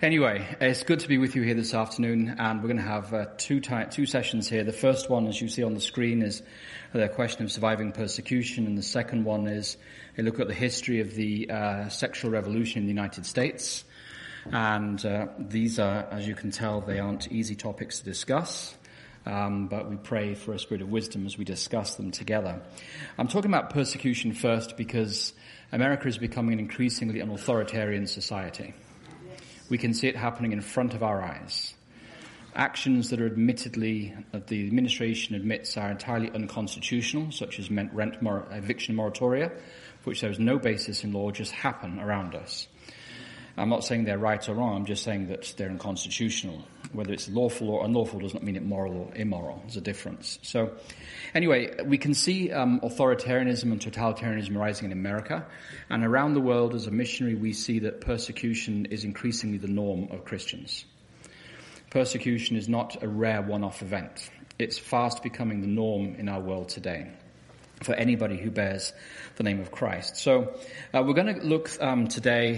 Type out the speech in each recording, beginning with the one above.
Anyway, it's good to be with you here this afternoon, and we're going to have two sessions here. The first one, as you see on the screen, is the question of surviving persecution, and the second one is a look at the history of the sexual revolution in the United States. And these are, as you can tell, they aren't easy topics to discuss, but we pray for a spirit of wisdom as we discuss them together. I'm talking about persecution first because America is becoming an increasingly an authoritarian society. We can see it happening in front of our eyes. Actions that are that the administration admits are entirely unconstitutional, such as eviction moratoria, for which there is no basis in law, just happen around us. I'm not saying they're right or wrong, I'm just saying that they're unconstitutional. Whether it's lawful or unlawful does not mean it moral or immoral. There's a difference. So, anyway, we can see authoritarianism and totalitarianism rising in America. And around the world, as a missionary, we see that persecution is increasingly the norm of Christians. Persecution is not a rare one-off event. It's fast becoming the norm in our world today for anybody who bears the name of Christ. So we're going to look today...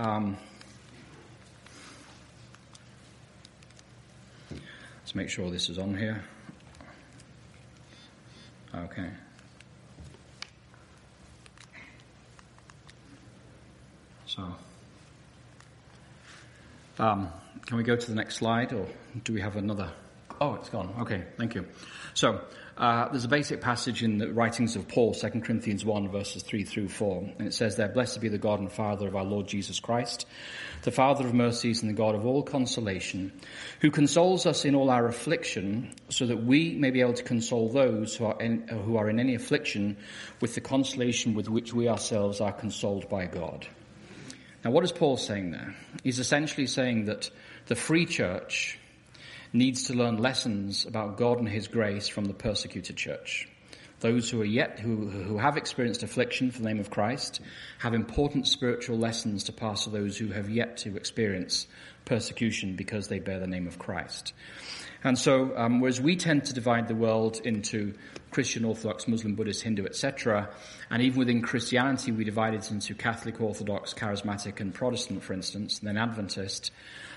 Let's make sure this is on here. Okay. So, can we go to the next slide, or do we have another? Oh, it's gone. Okay, thank you. So, there's a basic passage in the writings of Paul, 2 Corinthians 1, verses 3 through 4. And it says there, "Blessed be the God and Father of our Lord Jesus Christ, the Father of mercies and the God of all consolation, who consoles us in all our affliction, so that we may be able to console those who are in any affliction with the consolation with which we ourselves are consoled by God." Now, what is Paul saying there? He's essentially saying that the free church needs to learn lessons about God and his grace from the persecuted church. Those who have experienced affliction for the name of Christ have important spiritual lessons to pass to those who have yet to experience persecution because they bear the name of Christ. And so, whereas we tend to divide the world into Christian, Orthodox, Muslim, Buddhist, Hindu, etc., and even within Christianity we divide it into Catholic, Orthodox, Charismatic, and Protestant, for instance, and then Adventist.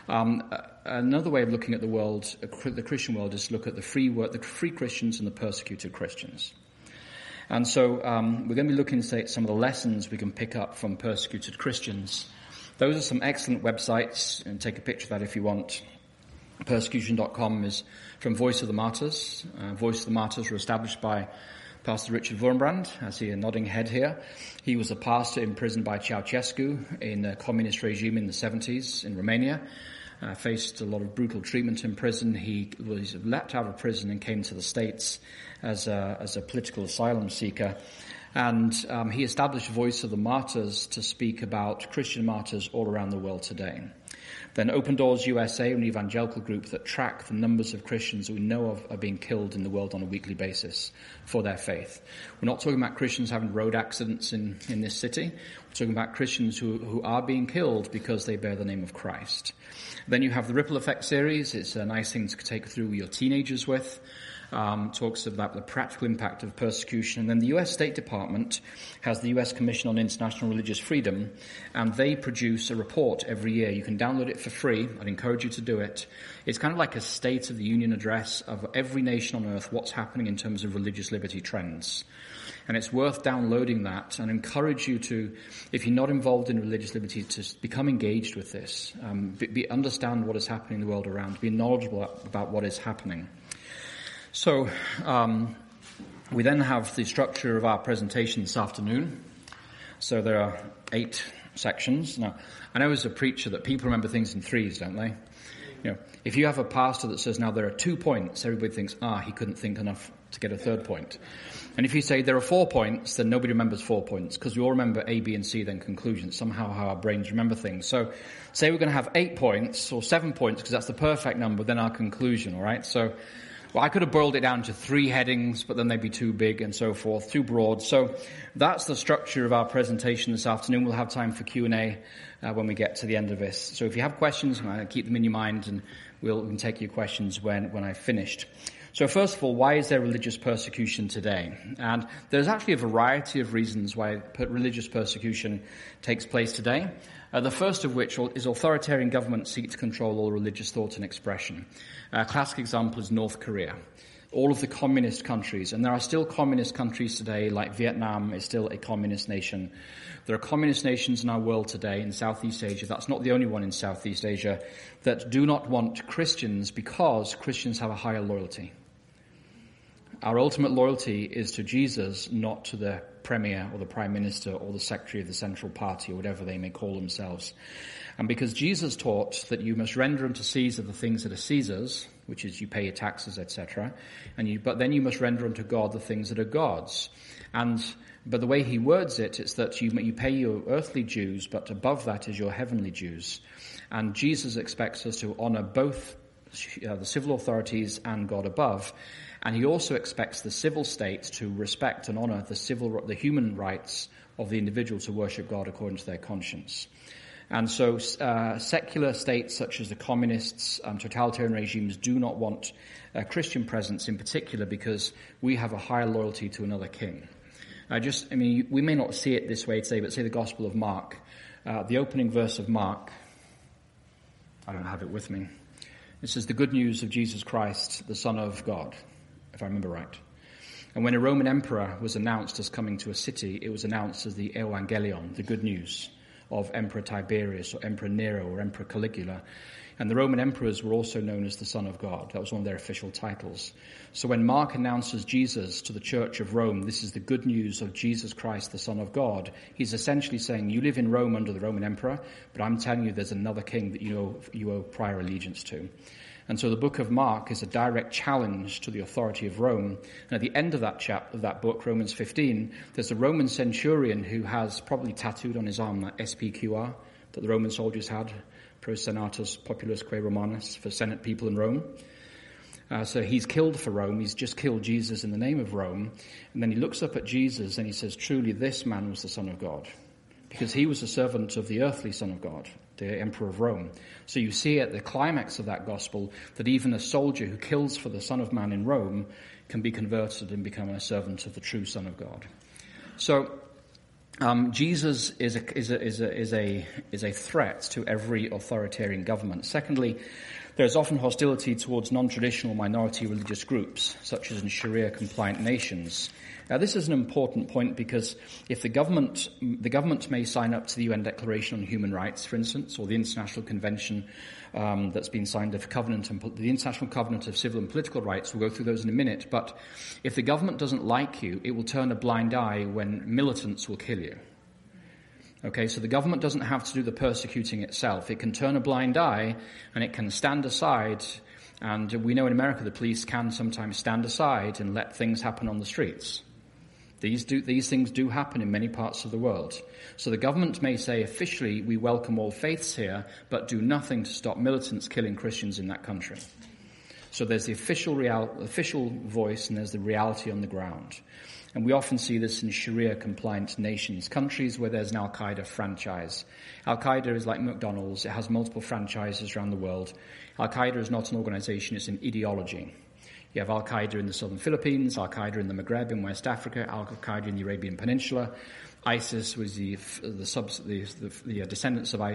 Another way of looking at the world, the Christian world, is to look at the free Christians and the persecuted Christians. And so we're going to be looking at some of the lessons we can pick up from persecuted Christians. Those are some excellent websites, and take a picture of that if you want. Persecution.com is from Voice of the Martyrs. Voice of the Martyrs were established by Pastor Richard Wurmbrand. I see a nodding head here. He was a pastor imprisoned by Ceausescu in a communist regime in the 70s in Romania. Faced a lot of brutal treatment in prison. He was leapt out of prison and came to the States as a political asylum seeker. And he established Voice of the Martyrs to speak about Christian martyrs all around the world today. Then Open Doors USA, an evangelical group that track the numbers of Christians that we know of are being killed in the world on a weekly basis for their faith. We're not talking about Christians having road accidents in this city. We're talking about Christians who are being killed because they bear the name of Christ. Then you have the Ripple Effect series. It's a nice thing to take through your teenagers with. Talks about the practical impact of persecution. And then the U.S. State Department has the U.S. Commission on International Religious Freedom, and they produce a report every year. You can download it for free. I'd encourage you to do it. It's kind of like a State of the Union address of every nation on earth, what's happening in terms of religious liberty trends. And it's worth downloading that, and encourage you to, if you're not involved in religious liberty, to become engaged with this. Understand what is happening in the world around. Be knowledgeable about what is happening. So, we then have the structure of our presentation this afternoon. So there are 8 sections. Now, I know as a preacher that people remember things in threes, don't they? You know, if you have a pastor that says, now there are 2 points, everybody thinks, he couldn't think enough to get a third point. And if you say there are 4 points, then nobody remembers 4 points, because we all remember A, B, and C, then conclusions. Somehow how our brains remember things. So, say we're going to have 8 points, or 7 points, because that's the perfect number, then our conclusion, all right? So, well, I could have boiled it down to 3 headings, but then they'd be too big and so forth, too broad. So that's the structure of our presentation this afternoon. We'll have time for Q&A when we get to the end of this. So if you have questions, keep them in your mind, and we can take your questions when I've finished. So first of all, why is there religious persecution today? And there's actually a variety of reasons why religious persecution takes place today. The first of which is authoritarian governments seek to control all religious thought and expression. A classic example is North Korea. All of the communist countries, and there are still communist countries today, like Vietnam is still a communist nation. There are communist nations in our world today, in Southeast Asia, that's not the only one in Southeast Asia, that do not want Christians because Christians have a higher loyalty. Our ultimate loyalty is to Jesus, not to the premier or the prime minister or the secretary of the central party or whatever they may call themselves. And because Jesus taught that you must render unto Caesar the things that are Caesar's, which is you pay your taxes, etc., but then you must render unto God the things that are God's. But the way he words it, it's that you pay your earthly dues, but above that is your heavenly dues. And Jesus expects us to honor both the civil authorities and God above. And he also expects the civil state to respect and honor the human rights of the individual to worship God according to their conscience. And so secular states such as the communists, totalitarian regimes do not want Christian presence in particular because we have a higher loyalty to another king. We may not see it this way today, but say the Gospel of Mark, the opening verse of Mark, I don't have it with me. It says, the good news of Jesus Christ, the Son of God, if I remember right. And when a Roman emperor was announced as coming to a city, it was announced as the Evangelion, the good news of Emperor Tiberius or Emperor Nero or Emperor Caligula. And the Roman emperors were also known as the Son of God. That was one of their official titles. So when Mark announces Jesus to the Church of Rome, this is the good news of Jesus Christ, the Son of God, he's essentially saying, you live in Rome under the Roman emperor, but I'm telling you there's another king that you owe prior allegiance to. And so the book of Mark is a direct challenge to the authority of Rome. And at the end of that book, Romans 15, there's a Roman centurion who has probably tattooed on his arm that SPQR that the Roman soldiers had, Pro Senatus Populusque Romanus, for Senate people in Rome. So he's killed for Rome. He's just killed Jesus in the name of Rome. And then he looks up at Jesus and he says, truly this man was the Son of God. Because he was a servant of the earthly Son of God, the Emperor of Rome. So you see at the climax of that gospel that even a soldier who kills for the Son of Man in Rome can be converted and become a servant of the true Son of God. So Jesus is a threat to every authoritarian government. Secondly, there's often hostility towards non-traditional minority religious groups, such as in Sharia-compliant nations. Now, this is an important point because if the government may sign up to the UN Declaration on Human Rights, for instance, or the International Convention that's been signed of the International Covenant of Civil and Political Rights. We'll go through those in a minute. But if the government doesn't like you, it will turn a blind eye when militants will kill you. Okay, so the government doesn't have to do the persecuting itself. It can turn a blind eye and it can stand aside. And we know in America the police can sometimes stand aside and let things happen on the streets. These things do happen in many parts of the world. So the government may say officially we welcome all faiths here, but do nothing to stop militants killing Christians in that country. So there's the official voice and there's the reality on the ground. And we often see this in Sharia-compliant nations, countries where there's an Al-Qaeda franchise. Al-Qaeda is like McDonald's. It has multiple franchises around the world. Al-Qaeda is not an organization, it's an ideology. You have Al-Qaeda in the southern Philippines, Al-Qaeda in the Maghreb in West Africa, Al-Qaeda in the Arabian Peninsula. ISIS was the descendants of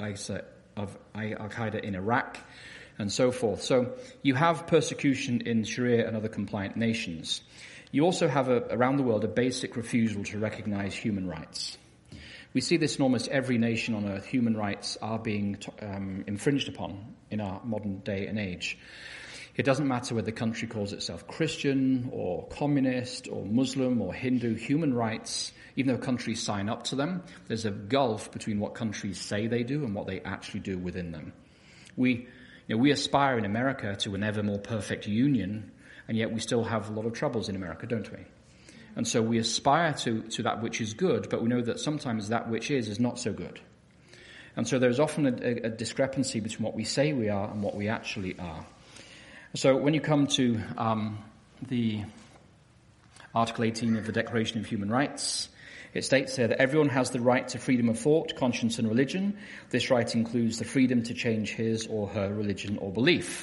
Al-Qaeda in Iraq, and so forth. So you have persecution in Sharia and other compliant nations. You also have around the world a basic refusal to recognize human rights. We see this in almost every nation on earth. Human rights are being infringed upon in our modern day and age. It doesn't matter whether the country calls itself Christian or communist or Muslim or Hindu. Human rights, even though countries sign up to them, there's a gulf between what countries say they do and what they actually do within them. We aspire in America to an ever more perfect union, and yet we still have a lot of troubles in America, don't we? And so we aspire to that which is good, but we know that sometimes that which is not so good. And so there's often a discrepancy between what we say we are and what we actually are. So when you come to the Article 18 of the Declaration of Human Rights, it states there that everyone has the right to freedom of thought, conscience and religion. This right includes the freedom to change his or her religion or belief.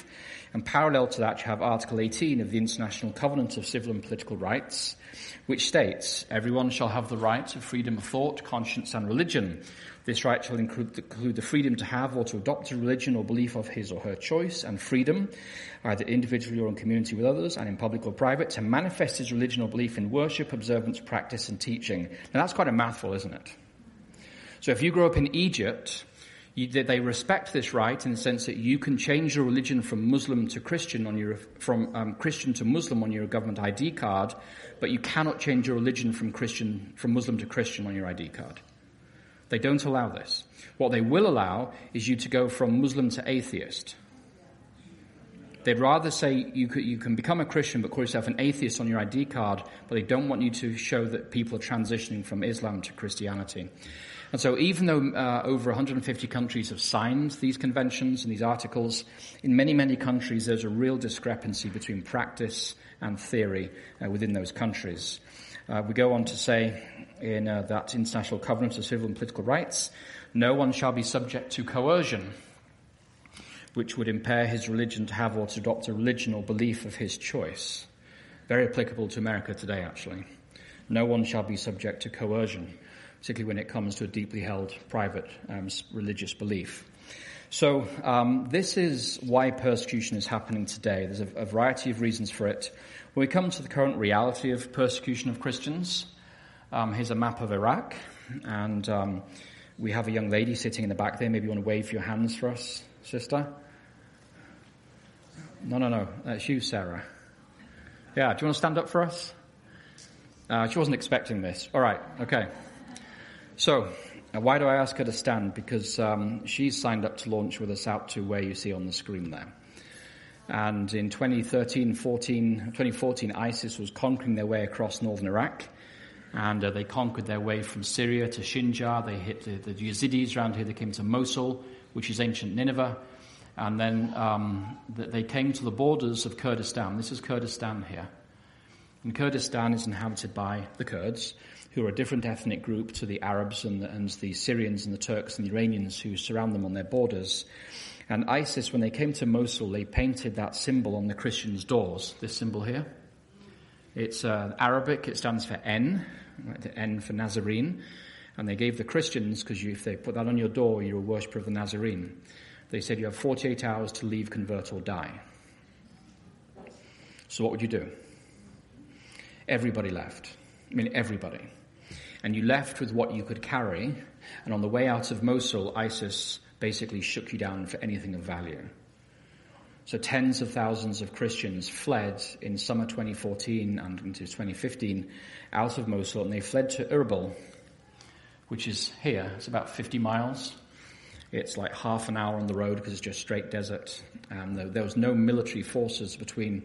And parallel to that, you have Article 18 of the International Covenant of Civil and Political Rights, which states, everyone shall have the right of freedom of thought, conscience and religion. This right shall include the freedom to have or to adopt a religion or belief of his or her choice, and freedom, either individually or in community with others, and in public or private, to manifest his religion or belief in worship, observance, practice and teaching. Now that's quite a mouthful, isn't it? So if you grow up in Egypt, they respect this right in the sense that you can change your religion from Muslim to Christian from Christian to Muslim on your government ID card, but you cannot change your religion from Muslim to Christian on your ID card. They don't allow this. What they will allow is you to go from Muslim to atheist. They'd rather say you can become a Christian but call yourself an atheist on your ID card, but they don't want you to show that people are transitioning from Islam to Christianity. And so even though over 150 countries have signed these conventions and these articles, in many, many countries there's a real discrepancy between practice and theory within those countries. We go on to say in that International Covenant of Civil and Political Rights, no one shall be subject to coercion, which would impair his religion to have or to adopt a religion or belief of his choice. Very applicable to America today, actually. No one shall be subject to coercion, particularly when it comes to a deeply held private religious belief. So this is why persecution is happening today. There's a variety of reasons for it. When we come to the current reality of persecution of Christians, here's a map of Iraq, and we have a young lady sitting in the back there. Maybe you want to wave your hands for us, sister? No, that's you, Sarah. Yeah, do you want to stand up for us? She wasn't expecting this. All right, okay. So, why do I ask her to stand? Because she's signed up to launch with us out to where you see on the screen there. And in 2014, ISIS was conquering their way across northern Iraq. And they conquered their way from Syria to Shinjar. They hit the Yazidis around here. They came to Mosul, which is ancient Nineveh. And then they came to the borders of Kurdistan. This is Kurdistan here. And Kurdistan is inhabited by the Kurds, who are a different ethnic group to the Arabs and the Syrians and the Turks and the Iranians who surround them on their borders. And ISIS, when they came to Mosul, they painted that symbol on the Christians' doors, this symbol here. It's Arabic, it stands for N, right, the N for Nazarene. And they gave the Christians, because if they put that on your door, you're a worshipper of the Nazarene. They said you have 48 hours to leave, convert, or die. So what would you do? Everybody left. I mean, everybody. And you left with what you could carry, and on the way out of Mosul, ISIS basically shook you down for anything of value. So tens of thousands of Christians fled in summer 2014 and into 2015 out of Mosul, and they fled to Erbil, which is here. It's about 50 miles. It's like half an hour on the road because it's just straight desert. And there was no military forces between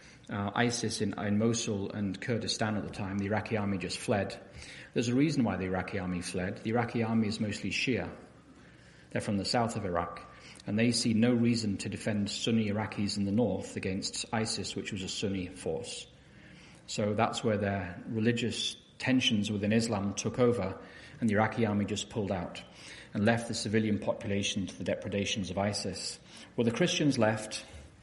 ISIS in Mosul and Kurdistan at the time. The Iraqi army just fled. There's a reason why the Iraqi army fled. The Iraqi army is mostly Shia. They're from the south of Iraq, and they see no reason to defend Sunni Iraqis in the north against ISIS, which was a Sunni force. So that's where their religious tensions within Islam took over, and the Iraqi army just pulled out and left the civilian population to the depredations of ISIS. Well, the Christians left,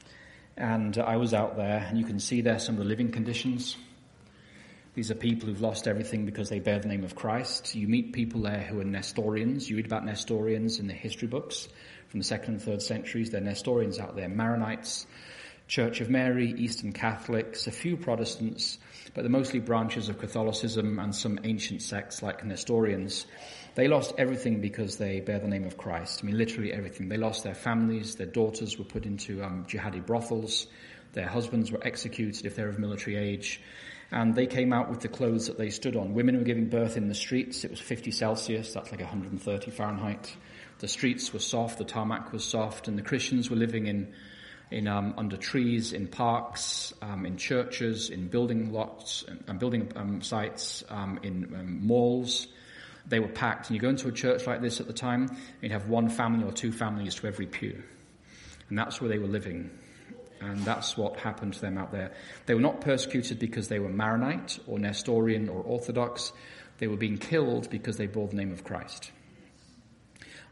and I was out there, and you can see there some of the living conditions. These are people who've lost everything because they bear the name of Christ. You meet people there who are Nestorians. You read about Nestorians in the history books from the 2nd and 3rd centuries. There are Nestorians out there, Maronites, Church of Mary, Eastern Catholics, a few Protestants, but they're mostly branches of Catholicism and some ancient sects like Nestorians. They lost everything because they bear the name of Christ. I mean, literally everything. They lost their families. Their daughters were put into jihadi brothels. Their husbands were executed if they're of military age. And they came out with the clothes that they stood on. Women were giving birth in the streets. It was 50 Celsius. That's like 130 Fahrenheit. The streets were soft. The tarmac was soft. And the Christians were living in under trees, in parks, in churches, in building lots, and building sites, in malls. They were packed. And you go into a church like this at the time, and you'd have one family or two families to every pew. And that's where they were living. And that's what happened to them out there. They were not persecuted because they were Maronite or Nestorian or Orthodox. They were being killed because they bore the name of Christ.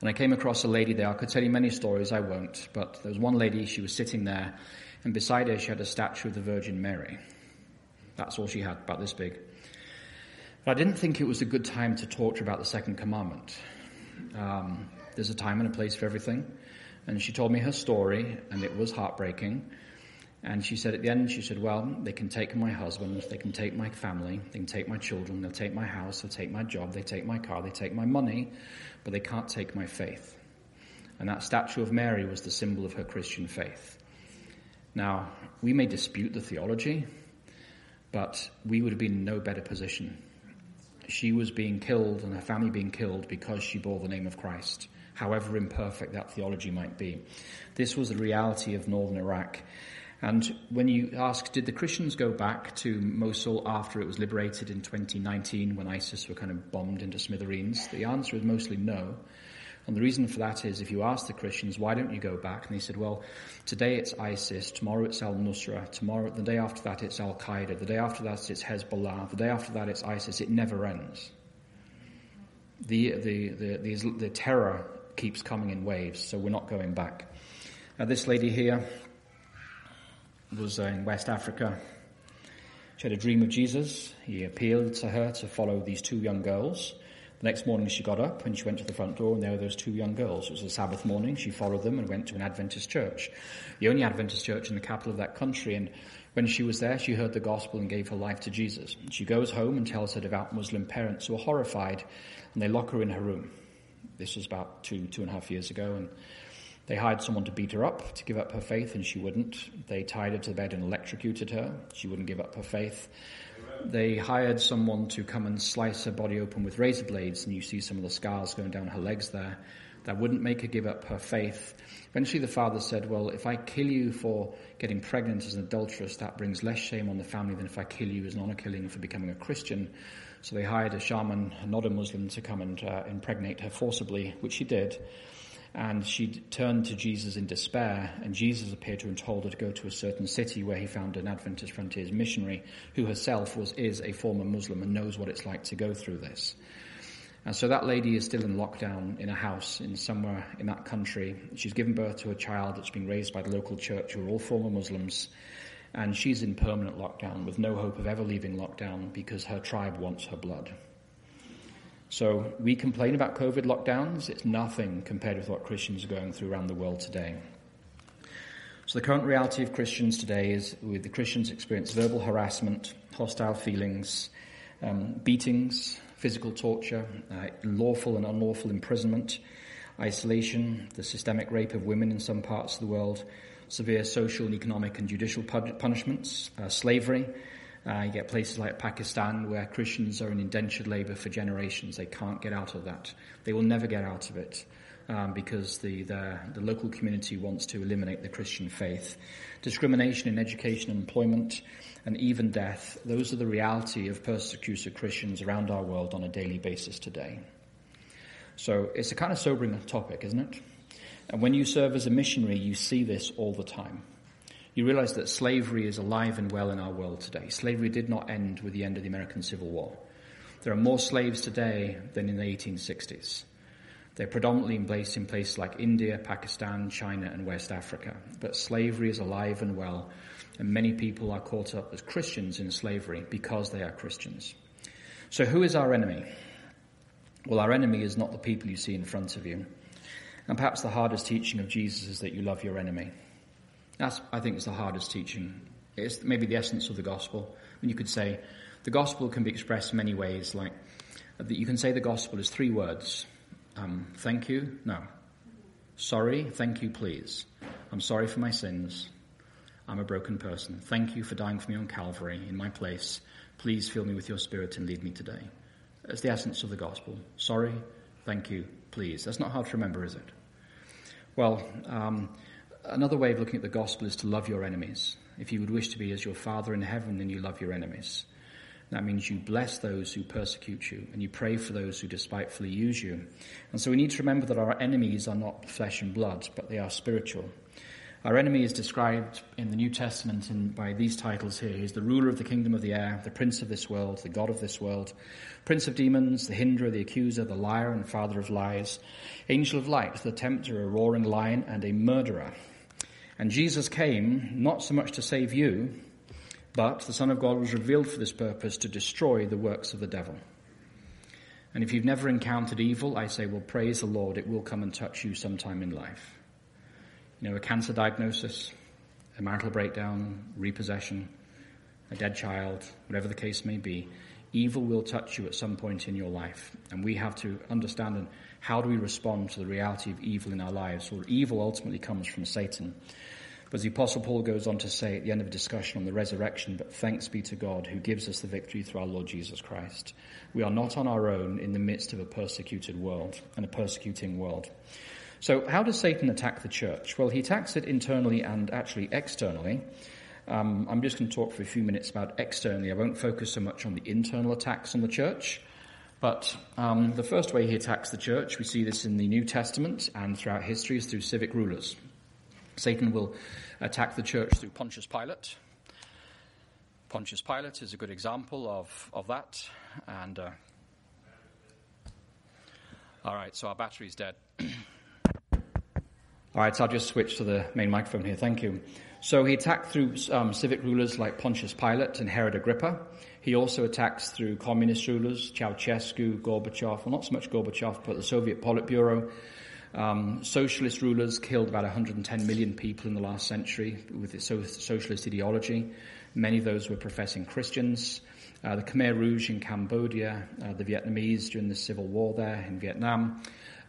And I came across a lady there. I could tell you many stories, I won't. But there was one lady, she was sitting there, and beside her she had a statue of the Virgin Mary. That's all she had, about this big. But I didn't think it was a good time to talk to her about the second commandment. There's a time and a place for everything. And she told me her story, and it was heartbreaking. And she said at the end, she said, well, they can take my husband, they can take my family, they can take my children, they'll take my house, they'll take my job, they take my car, they take my money, but they can't take my faith. And that statue of Mary was the symbol of her Christian faith. Now, we may dispute the theology, but we would have been in no better position. She was being killed and her family being killed because she bore the name of Christ, however imperfect that theology might be. This was the reality of northern Iraq. And when you ask, did the Christians go back to Mosul after it was liberated in 2019 when ISIS were kind of bombed into smithereens? The answer is mostly no. And the reason for that is if you ask the Christians, why don't you go back? And they said, well, today it's ISIS, tomorrow it's al-Nusra, tomorrow, the day after that it's al-Qaeda, the day after that it's Hezbollah, the day after that it's ISIS. It never ends. The terror keeps coming in waves, so we're not going back. This lady here was in West Africa. She had a dream of Jesus. He appealed to her to follow these two young girls. The next morning she got up and she went to the front door and there were those two young girls. It was a Sabbath morning. She followed them and went to an Adventist church, the only Adventist church in the capital of that country. And when she was there, she heard the gospel and gave her life to Jesus. She goes home and tells her devout Muslim parents, who are horrified, and they lock her in her room. This was about 2.5 years ago, and they hired someone to beat her up, to give up her faith, and she wouldn't. They tied her to the bed and electrocuted her. She wouldn't give up her faith. They hired someone to come and slice her body open with razor blades, and you see some of the scars going down her legs there. That wouldn't make her give up her faith. Eventually the father said, well, if I kill you for getting pregnant as an adulteress, that brings less shame on the family than if I kill you as an honor killing for becoming a Christian. So they hired a shaman, not a Muslim, to come and impregnate her forcibly, which she did. And she turned to Jesus in despair, and Jesus appeared to her and told her to go to a certain city where he found an Adventist Frontiers missionary who herself is a former Muslim and knows what it's like to go through this. And so that lady is still in lockdown in a house in somewhere in that country. She's given birth to a child that's been raised by the local church who are all former Muslims, and she's in permanent lockdown with no hope of ever leaving lockdown because her tribe wants her blood. So we complain about COVID lockdowns. It's nothing compared with what Christians are going through around the world today. So the current reality of Christians today is with the Christians experience verbal harassment, hostile feelings, beatings, physical torture, lawful and unlawful imprisonment, isolation, the systemic rape of women in some parts of the world, severe social and economic and judicial punishments, slavery. You get places like Pakistan where Christians are in indentured labor for generations. They can't get out of that. They will never get out of it because the local community wants to eliminate the Christian faith. Discrimination in education and employment, and even death. Those are the reality of persecuted Christians around our world on a daily basis today. So it's a kind of sobering topic, isn't it? And when you serve as a missionary, you see this all the time. You realize that slavery is alive and well in our world today. Slavery did not end with the end of the American Civil War. There are more slaves today than in the 1860s. They're predominantly embraced in places like India, Pakistan, China, and West Africa. But slavery is alive and well, and many people are caught up as Christians in slavery because they are Christians. So who is our enemy? Well, our enemy is not the people you see in front of you. And perhaps the hardest teaching of Jesus is that you love your enemy. That's, I think, is the hardest teaching. It's maybe the essence of the gospel. And you could say the gospel can be expressed in many ways. Like you can say the gospel is 3 words. Thank you, no. Sorry, thank you, please. I'm sorry for my sins. I'm a broken person. Thank you for dying for me on Calvary in my place. Please fill me with your Spirit and lead me today. That's the essence of the gospel. Sorry, thank you, please. That's not hard to remember, is it? Well, another way of looking at the gospel is to love your enemies. If you would wish to be as your Father in heaven, then you love your enemies. That means you bless those who persecute you, and you pray for those who despitefully use you. And so we need to remember that our enemies are not flesh and blood, but they are spiritual. Our enemy is described in the New Testament by these titles here. He's the ruler of the kingdom of the air, the prince of this world, the god of this world, prince of demons, the hinderer, the accuser, the liar and father of lies, angel of light, the tempter, a roaring lion, and a murderer. And Jesus came not so much to save you, but the Son of God was revealed for this purpose, to destroy the works of the devil. And if you've never encountered evil, I say, well, praise the Lord, it will come and touch you sometime in life. A cancer diagnosis, a marital breakdown, repossession, a dead child, whatever the case may be, evil will touch you at some point in your life. And we have to understand how do we respond to the reality of evil in our lives. Well, evil ultimately comes from Satan. But as the Apostle Paul goes on to say at the end of a discussion on the resurrection, but thanks be to God who gives us the victory through our Lord Jesus Christ. We are not on our own in the midst of a persecuted world and a persecuting world. So how does Satan attack the church? Well, he attacks it internally and actually externally. I'm just going to talk for a few minutes about externally. I won't focus so much on the internal attacks on the church. But the first way he attacks the church, we see this in the New Testament and throughout history, is through civic rulers. Satan will attack the church through Pontius Pilate. Pontius Pilate is a good example of that. And all right, so our battery's dead. All right, so I'll just switch to the main microphone here. Thank you. So he attacked through civic rulers like Pontius Pilate and Herod Agrippa. He also attacks through communist rulers, Ceausescu, Gorbachev, well, not so much Gorbachev, but the Soviet Politburo. Socialist rulers killed about 110 million people in the last century with its socialist ideology. Many of those were professing Christians. The Khmer Rouge in Cambodia, the Vietnamese during the civil war there in Vietnam.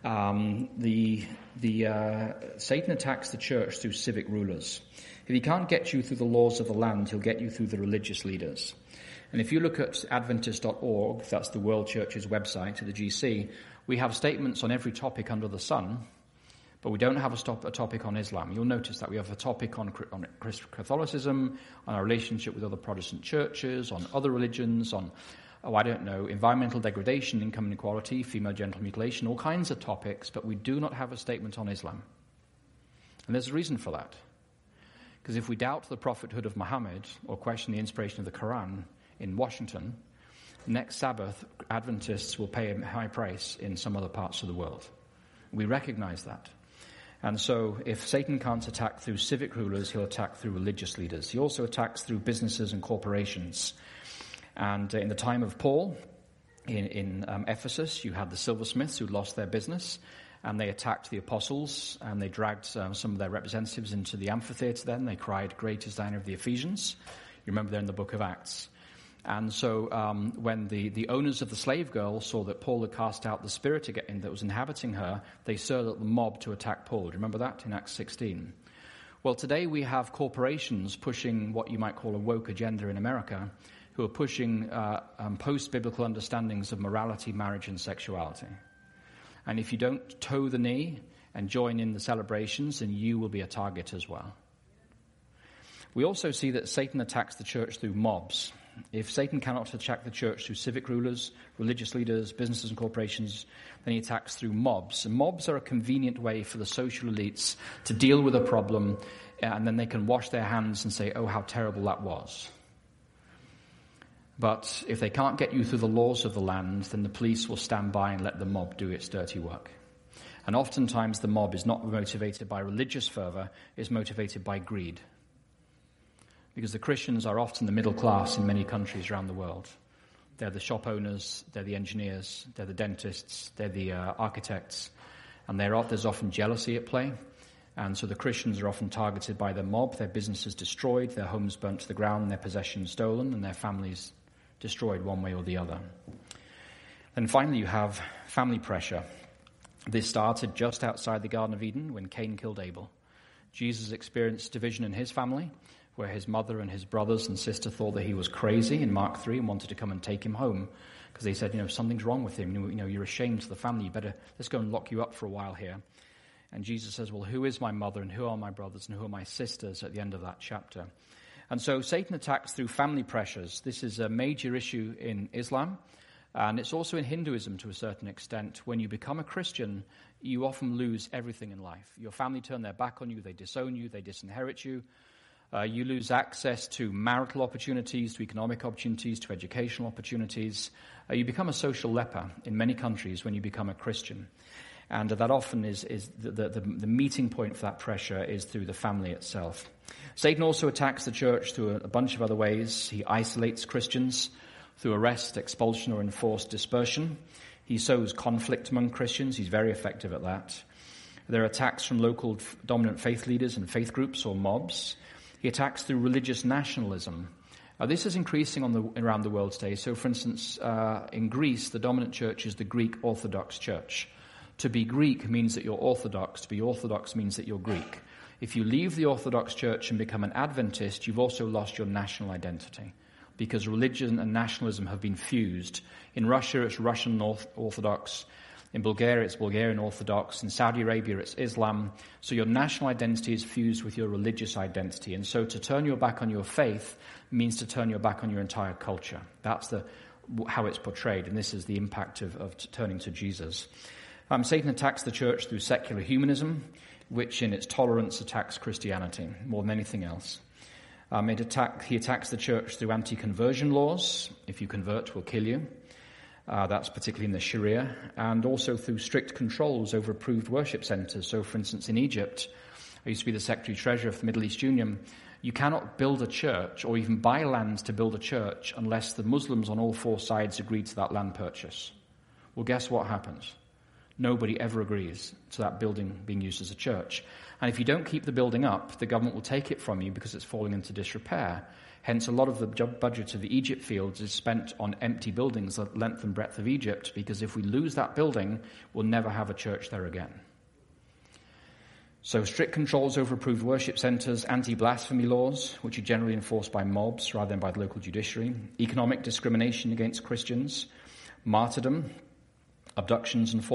Satan attacks the church through civic rulers. If he can't get you through the laws of the land, he'll get you through the religious leaders. And if you look at Adventist.org, that's the World Church's website at the GC, we have statements on every topic under the sun, but we don't have a topic on Islam. You'll notice that we have a topic on Catholicism, on our relationship with other Protestant churches, on other religions, on environmental degradation, income inequality, female genital mutilation, all kinds of topics, but we do not have a statement on Islam. And there's a reason for that. Because if we doubt the prophethood of Muhammad or question the inspiration of the Quran in Washington, next Sabbath, Adventists will pay a high price in some other parts of the world. We recognize that. And so if Satan can't attack through civic rulers, he'll attack through religious leaders. He also attacks through businesses and corporations. And in the time of Paul, in Ephesus, you had the silversmiths who lost their business, and they attacked the apostles, and they dragged some of their representatives into the amphitheater then. They cried, "Great is thine of the Ephesians." You remember there in the book of Acts. And so when the owners of the slave girl saw that Paul had cast out the spirit that was inhabiting her, they stirred up the mob to attack Paul. Do you remember that in Acts 16? Well, today we have corporations pushing what you might call a woke agenda in America, who are pushing post-biblical understandings of morality, marriage, and sexuality. And if you don't toe the knee and join in the celebrations, then you will be a target as well. We also see that Satan attacks the church through mobs. If Satan cannot attack the church through civic rulers, religious leaders, businesses and corporations, then he attacks through mobs. And mobs are a convenient way for the social elites to deal with a problem, and then they can wash their hands and say, "Oh, how terrible that was." But if they can't get you through the laws of the land, then the police will stand by and let the mob do its dirty work. And oftentimes the mob is not motivated by religious fervor, it's motivated by greed. Because the Christians are often the middle class in many countries around the world. They're the shop owners, they're the engineers, they're the dentists, they're the architects, and there's often jealousy at play. And so the Christians are often targeted by the mob, their businesses destroyed, their homes burnt to the ground, their possessions stolen, and their families destroyed one way or the other. Then finally you have family pressure. This started just outside the Garden of Eden when Cain killed Abel. Jesus experienced division in his family, where his mother and his brothers and sister thought that he was crazy in Mark 3 and wanted to come and take him home because they said, something's wrong with him. You're a shame to the family. Let's go and lock you up for a while here. And Jesus says, well, who is my mother and who are my brothers and who are my sisters at the end of that chapter? And so Satan attacks through family pressures. This is a major issue in Islam. And it's also in Hinduism to a certain extent. When you become a Christian, you often lose everything in life. Your family turn their back on you, they disown you, they disinherit you. You lose access to marital opportunities, to economic opportunities, to educational opportunities. You become a social leper in many countries when you become a Christian. And that often is the meeting point for that pressure is through the family itself. Satan also attacks the church through a bunch of other ways. He isolates Christians through arrest, expulsion, or enforced dispersion. He sows conflict among Christians. He's very effective at that. There are attacks from local dominant faith leaders and faith groups or mobs. He attacks through religious nationalism. This is increasing around the world today. So, for instance, in Greece, the dominant church is the Greek Orthodox Church. To be Greek means that you're Orthodox. To be Orthodox means that you're Greek. If you leave the Orthodox Church and become an Adventist, you've also lost your national identity, because religion and nationalism have been fused. In Russia, it's Russian Orthodox. In Bulgaria, it's Bulgarian Orthodox. In Saudi Arabia, it's Islam. So your national identity is fused with your religious identity. And so to turn your back on your faith means to turn your back on your entire culture. That's how it's portrayed, and this is the impact of turning to Jesus. Satan attacks the church through secular humanism, which in its tolerance attacks Christianity more than anything else. He attacks the church through anti-conversion laws. If you convert, we'll kill you. That's particularly in the Sharia. And also through strict controls over approved worship centers. So, for instance, in Egypt, I used to be the Secretary-Treasurer for the Middle East Union. You cannot build a church or even buy land to build a church unless the Muslims on all four sides agree to that land purchase. Well, guess what happens? Nobody ever agrees to that building being used as a church. And if you don't keep the building up, the government will take it from you because it's falling into disrepair. Hence, a lot of the budget of the Egypt fields is spent on empty buildings the length and breadth of Egypt, because if we lose that building, we'll never have a church there again. So strict controls over approved worship centers, anti-blasphemy laws, which are generally enforced by mobs rather than by the local judiciary, economic discrimination against Christians, martyrdom, abductions and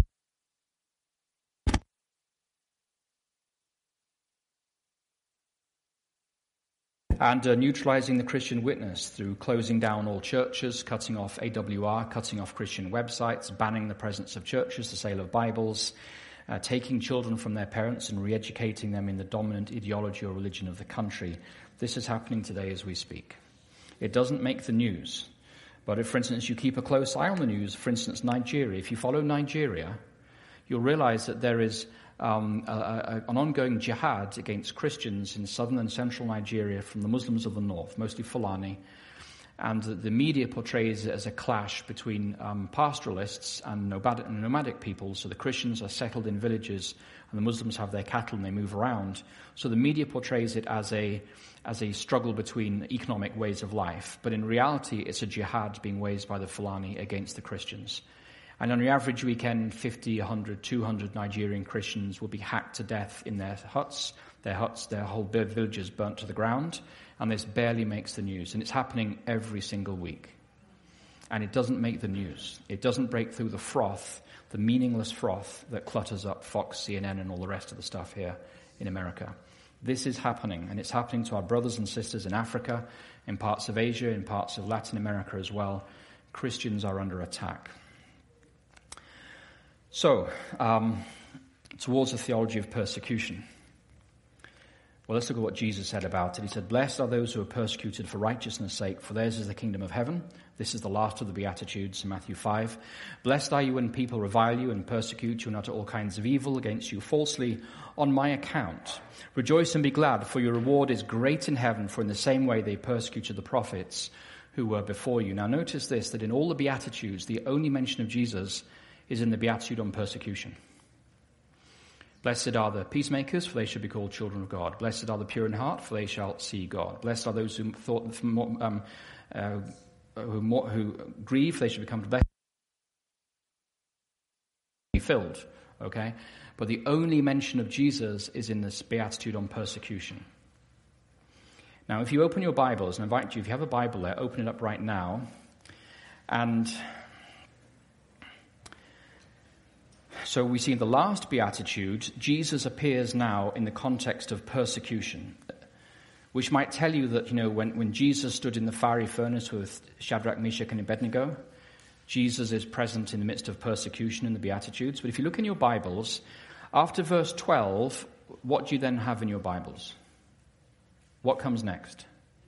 neutralizing the Christian witness through closing down all churches, cutting off AWR, cutting off Christian websites, banning the presence of churches, the sale of Bibles, taking children from their parents and re-educating them in the dominant ideology or religion of the country. This is happening today as we speak. It doesn't make the news. But if, for instance, you keep a close eye on the news, for instance, Nigeria, if you follow Nigeria, you'll realize that there is an ongoing jihad against Christians in southern and central Nigeria from the Muslims of the north, mostly Fulani. And the media portrays it as a clash between pastoralists and nomadic people. So the Christians are settled in villages and the Muslims have their cattle and they move around. So the media portrays it as a struggle between economic ways of life. But in reality, it's a jihad being waged by the Fulani against the Christians. And on the average weekend, 50, 100, 200 Nigerian Christians will be hacked to death in their huts, their whole villages burnt to the ground, and this barely makes the news. And it's happening every single week. And it doesn't make the news. It doesn't break through the froth, the meaningless froth that clutters up Fox, CNN, and all the rest of the stuff here in America. This is happening, and it's happening to our brothers and sisters in Africa, in parts of Asia, in parts of Latin America as well. Christians are under attack. So, towards the theology of persecution. Well, let's look at what Jesus said about it. He said, "Blessed are those who are persecuted for righteousness' sake, for theirs is the kingdom of heaven." This is the last of the Beatitudes in Matthew 5. "Blessed are you when people revile you and persecute you and utter all kinds of evil against you falsely on my account. Rejoice and be glad, for your reward is great in heaven, for in the same way they persecuted the prophets who were before you." Now notice this, that in all the Beatitudes, the only mention of Jesus is in the Beatitude on persecution. Blessed are the peacemakers, for they shall be called children of God. Blessed are the pure in heart, for they shall see God. Blessed are those who grieve, for they shall become blessed. Be filled, okay? But the only mention of Jesus is in this Beatitude on persecution. Now, if you open your Bibles, and I invite you, if you have a Bible there, open it up right now. And so we see in the last Beatitude, Jesus appears now in the context of persecution, which might tell you that, when Jesus stood in the fiery furnace with Shadrach, Meshach, and Abednego, Jesus is present in the midst of persecution in the Beatitudes. But if you look in your Bibles, after verse 12, what do you then have in your Bibles? What comes next?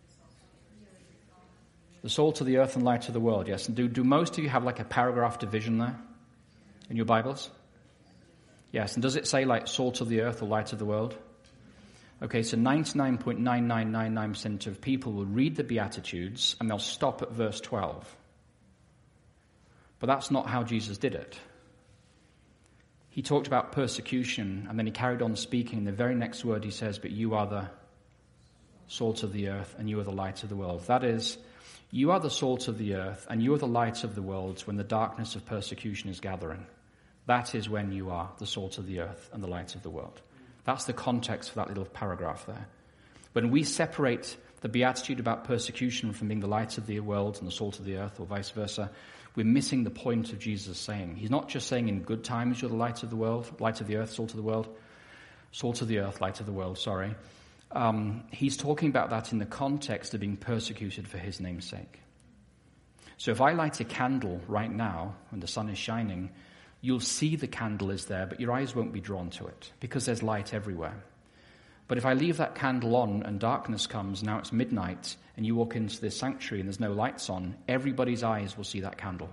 The salt of the earth and light of the world, yes. And do most of you have like a paragraph division there in your Bibles? Yes. And does it say like salt of the earth or light of the world? Okay, so 99.9999% of people will read the Beatitudes and they'll stop at verse 12. But that's not how Jesus did it. He talked about persecution and then he carried on speaking. In the very next word he says, but you are the salt of the earth and you are the light of the world. That is, you are the salt of the earth and you are the light of the world when the darkness of persecution is gathering. That is when you are the salt of the earth and the light of the world. That's the context for that little paragraph there. When we separate the beatitude about persecution from being the light of the world and the salt of the earth, or vice versa, we're missing the point of Jesus saying. He's not just saying in good times you're the light of the world, light of the earth, salt of the world, salt of the earth, light of the world, sorry. He's talking about that in the context of being persecuted for his name's sake. So if I light a candle right now when the sun is shining, you'll see the candle is there, but your eyes won't be drawn to it because there's light everywhere. But if I leave that candle on and darkness comes, now it's midnight, and you walk into this sanctuary and there's no lights on, everybody's eyes will see that candle.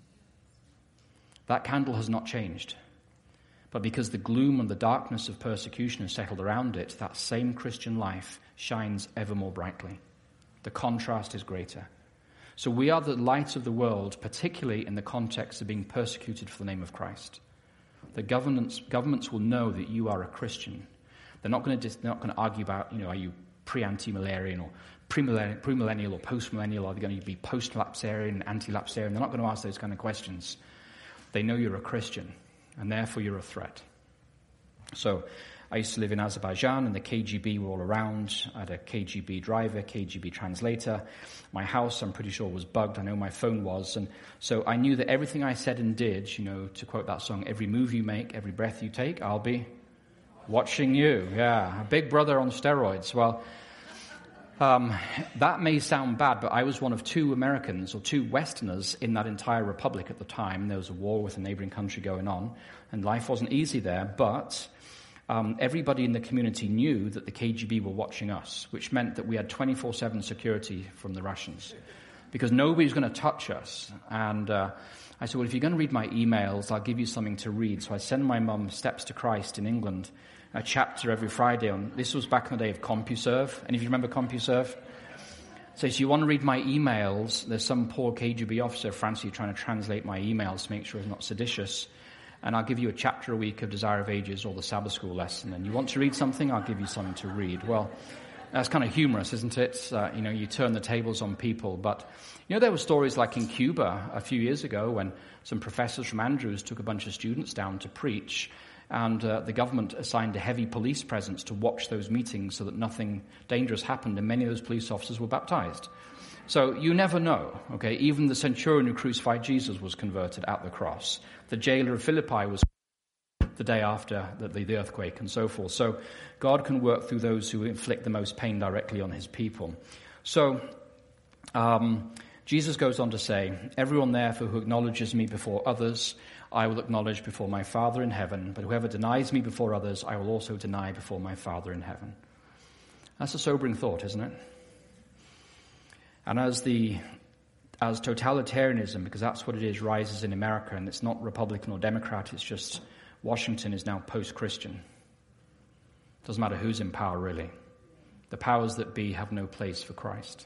That candle has not changed. But because the gloom and the darkness of persecution has settled around it, that same Christian life shines ever more brightly. The contrast is greater. So we are the light of the world, particularly in the context of being persecuted for the name of Christ. The governments will know that you are a Christian. They're not going to argue about, are you pre-anti-Millerian or premillennial or post-millennial? Are they going to be post-lapsarian and anti-lapsarian? They're not going to ask those kind of questions. They know you're a Christian, and therefore you're a threat. So I used to live in Azerbaijan, and the KGB were all around. I had a KGB driver, KGB translator. My house, I'm pretty sure, was bugged. I know my phone was. And so I knew that everything I said and did, to quote that song, every move you make, every breath you take, I'll be watching you. Yeah, a big brother on steroids. Well, that may sound bad, but I was one of two Americans or two Westerners in that entire republic at the time. There was a war with a neighboring country going on, and life wasn't easy there, but everybody in the community knew that the KGB were watching us, which meant that we had 24/7 security from the Russians, because nobody's going to touch us. And I said, well, if you're going to read my emails, I'll give you something to read. So I send my mum Steps to Christ in England, a chapter every Friday on, this was back in the day of CompuServe. Any of you remember CompuServe? So if you want to read my emails, there's some poor KGB officer frantically trying to translate my emails to make sure it's not seditious. And I'll give you a chapter a week of Desire of Ages or the Sabbath School lesson. And you want to read something, I'll give you something to read. Well, that's kind of humorous, isn't it? You turn the tables on people. But, there were stories like in Cuba a few years ago when some professors from Andrews took a bunch of students down to preach. And the government assigned a heavy police presence to watch those meetings so that nothing dangerous happened. And many of those police officers were baptized. So you never know, okay? Even the centurion who crucified Jesus was converted at the cross. The jailer of Philippi was the day after the earthquake and so forth. So God can work through those who inflict the most pain directly on his people. So Jesus goes on to say, everyone therefore who acknowledges me before others, I will acknowledge before my Father in heaven. But whoever denies me before others, I will also deny before my Father in heaven. That's a sobering thought, isn't it? And as totalitarianism, because that's what it is, rises in America, and it's not Republican or Democrat, it's just Washington is now post-Christian. Doesn't matter who's in power, really. The powers that be have no place for Christ.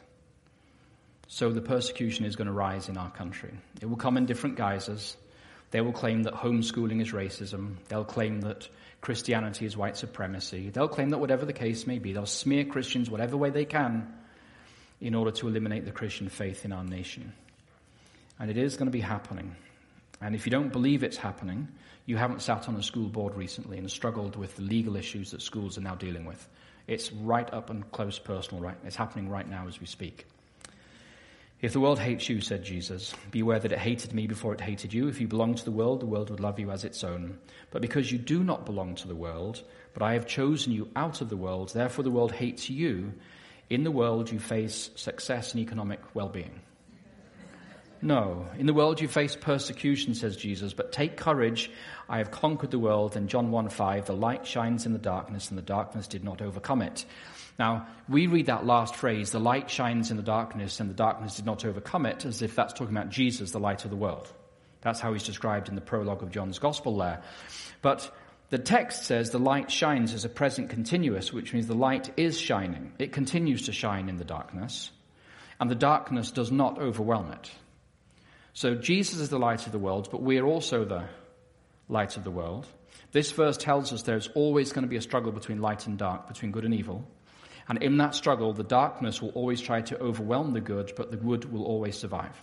So the persecution is going to rise in our country. It will come in different guises. They will claim that homeschooling is racism. They'll claim that Christianity is white supremacy. They'll claim that whatever the case may be, they'll smear Christians whatever way they can in order to eliminate the Christian faith in our nation. And it is going to be happening. And if you don't believe it's happening, you haven't sat on a school board recently and struggled with the legal issues that schools are now dealing with. It's right up and close personal, right? It's happening right now as we speak. If the world hates you, said Jesus, be aware that it hated me before it hated you. If you belong to the world would love you as its own. But because you do not belong to the world, but I have chosen you out of the world, therefore the world hates you. In the world you face success and economic well-being. No. In the world you face persecution, says Jesus, but take courage. I have conquered the world. In John 1:5, the light shines in the darkness, and the darkness did not overcome it. Now, we read that last phrase, the light shines in the darkness, and the darkness did not overcome it, as if that's talking about Jesus, the light of the world. That's how he's described in the prologue of John's Gospel there. But the text says the light shines as a present continuous, which means the light is shining. It continues to shine in the darkness, and the darkness does not overwhelm it. So Jesus is the light of the world, but we are also the light of the world. This verse tells us there's always going to be a struggle between light and dark, between good and evil. And in that struggle, the darkness will always try to overwhelm the good, but the good will always survive.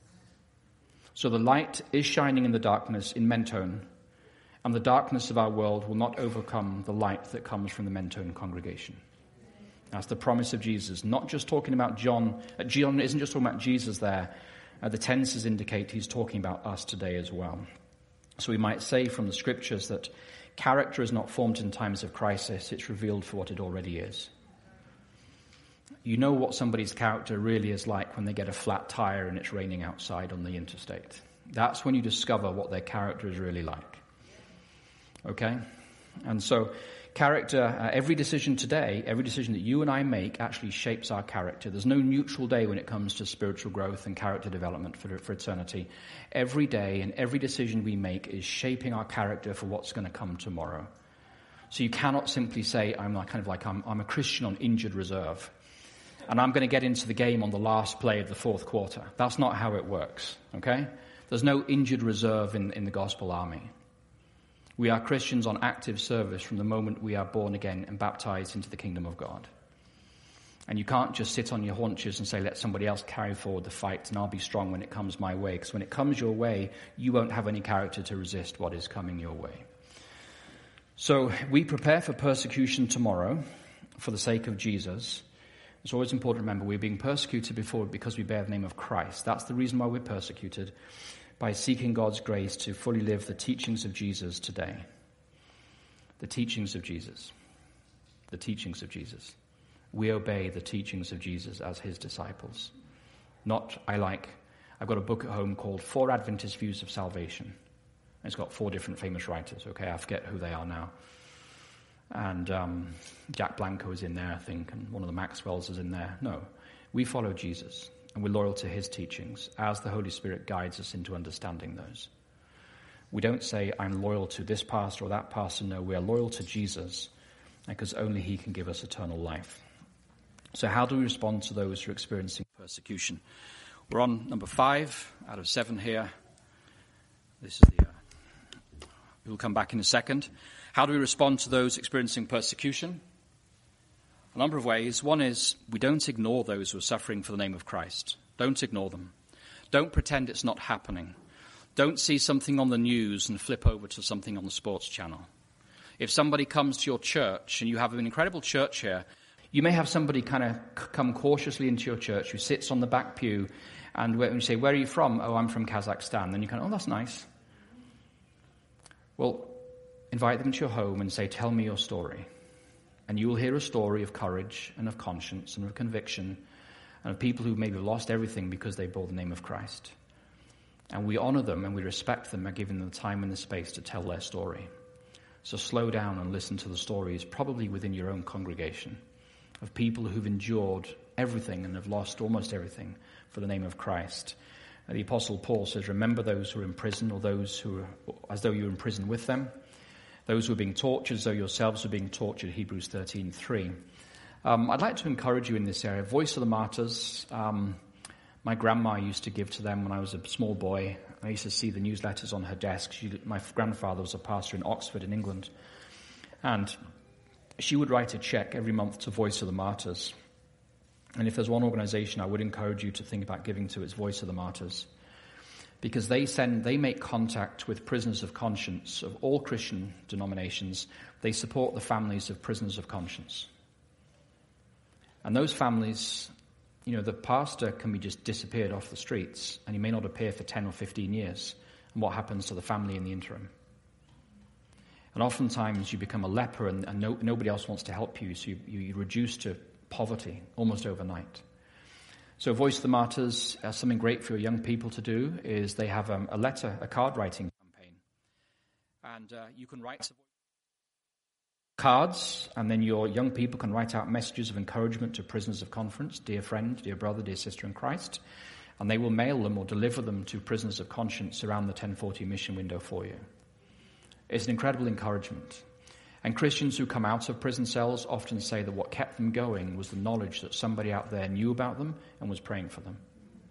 So the light is shining in the darkness in Mentone, and the darkness of our world will not overcome the light that comes from the Mentone congregation. That's the promise of Jesus. Not just talking about John. John isn't just talking about Jesus there. The tenses indicate he's talking about us today as well. So we might say from the scriptures that character is not formed in times of crisis. It's revealed for what it already is. You know what somebody's character really is like when they get a flat tire and it's raining outside on the interstate. That's when you discover what their character is really like. Okay? And so character, every decision today, every decision that you and I make actually shapes our character. There's no neutral day when it comes to spiritual growth and character development for eternity. Every day and every decision we make is shaping our character for what's going to come tomorrow. So you cannot simply say, I'm a Christian on injured reserve, and I'm going to get into the game on the last play of the fourth quarter. That's not how it works, okay? There's no injured reserve in the gospel army. We are Christians on active service from the moment we are born again and baptized into the kingdom of God. And you can't just sit on your haunches and say, let somebody else carry forward the fight and I'll be strong when it comes my way. Because when it comes your way, you won't have any character to resist what is coming your way. So we prepare for persecution tomorrow for the sake of Jesus. It's always important to remember we're being persecuted before because we bear the name of Christ. That's the reason why we're persecuted, by seeking God's grace to fully live the teachings of Jesus today. The teachings of Jesus. The teachings of Jesus. We obey the teachings of Jesus as his disciples. I've got a book at home called 4 Adventist Views of Salvation. It's got 4 different famous writers, okay? I forget who they are now. And Jack Blanco is in there, I think, and one of the Maxwells is in there. No, we follow Jesus, and we're loyal to his teachings as the Holy Spirit guides us into understanding those. We don't say, I'm loyal to this pastor or that pastor. No, we are loyal to Jesus, because only he can give us eternal life. So how do we respond to those who are experiencing persecution? We're on number 5 out of 7 here. This is we'll come back in a second. How do we respond to those experiencing persecution? A number of ways. One is we don't ignore those who are suffering for the name of Christ. Don't ignore them. Don't pretend it's not happening. Don't see something on the news and flip over to something on the sports channel. If somebody comes to your church, and you have an incredible church here, you may have somebody kind of come cautiously into your church who sits on the back pew, and when you say, where are you from? Oh, I'm from Kazakhstan. Then you kind of, oh, that's nice. Well, invite them into your home and say, tell me your story. And you will hear a story of courage and of conscience and of conviction and of people who maybe lost everything because they bore the name of Christ. And we honor them and we respect them by giving them the time and the space to tell their story. So slow down and listen to the stories, probably within your own congregation, of people who've endured everything and have lost almost everything for the name of Christ. The Apostle Paul says, remember those who are in prison, or those who are as though you're in prison with them. Those who are being tortured as though yourselves are being tortured, Hebrews 13:3. I'd like to encourage you in this area. Voice of the Martyrs. My grandma used to give to them when I was a small boy. I used to see the newsletters on her desk. My grandfather was a pastor in Oxford in England. And she would write a check every month to Voice of the Martyrs. And if there's one organization I would encourage you to think about giving to, it's Voice of the Martyrs. Because they make contact with prisoners of conscience of all Christian denominations. They support the families of prisoners of conscience. And those families, the pastor can be just disappeared off the streets, and he may not appear for 10 or 15 years. And what happens to the family in the interim? And oftentimes you become a leper, and nobody else wants to help you, so you're reduced to poverty almost overnight. So Voice of the Martyrs, something great for your young people to do is they have a card writing campaign. And you can write cards, and then your young people can write out messages of encouragement to prisoners of conscience, dear friend, dear brother, dear sister in Christ, and they will mail them or deliver them to prisoners of conscience around the 1040 mission window for you. It's an incredible encouragement. And Christians who come out of prison cells often say that what kept them going was the knowledge that somebody out there knew about them and was praying for them.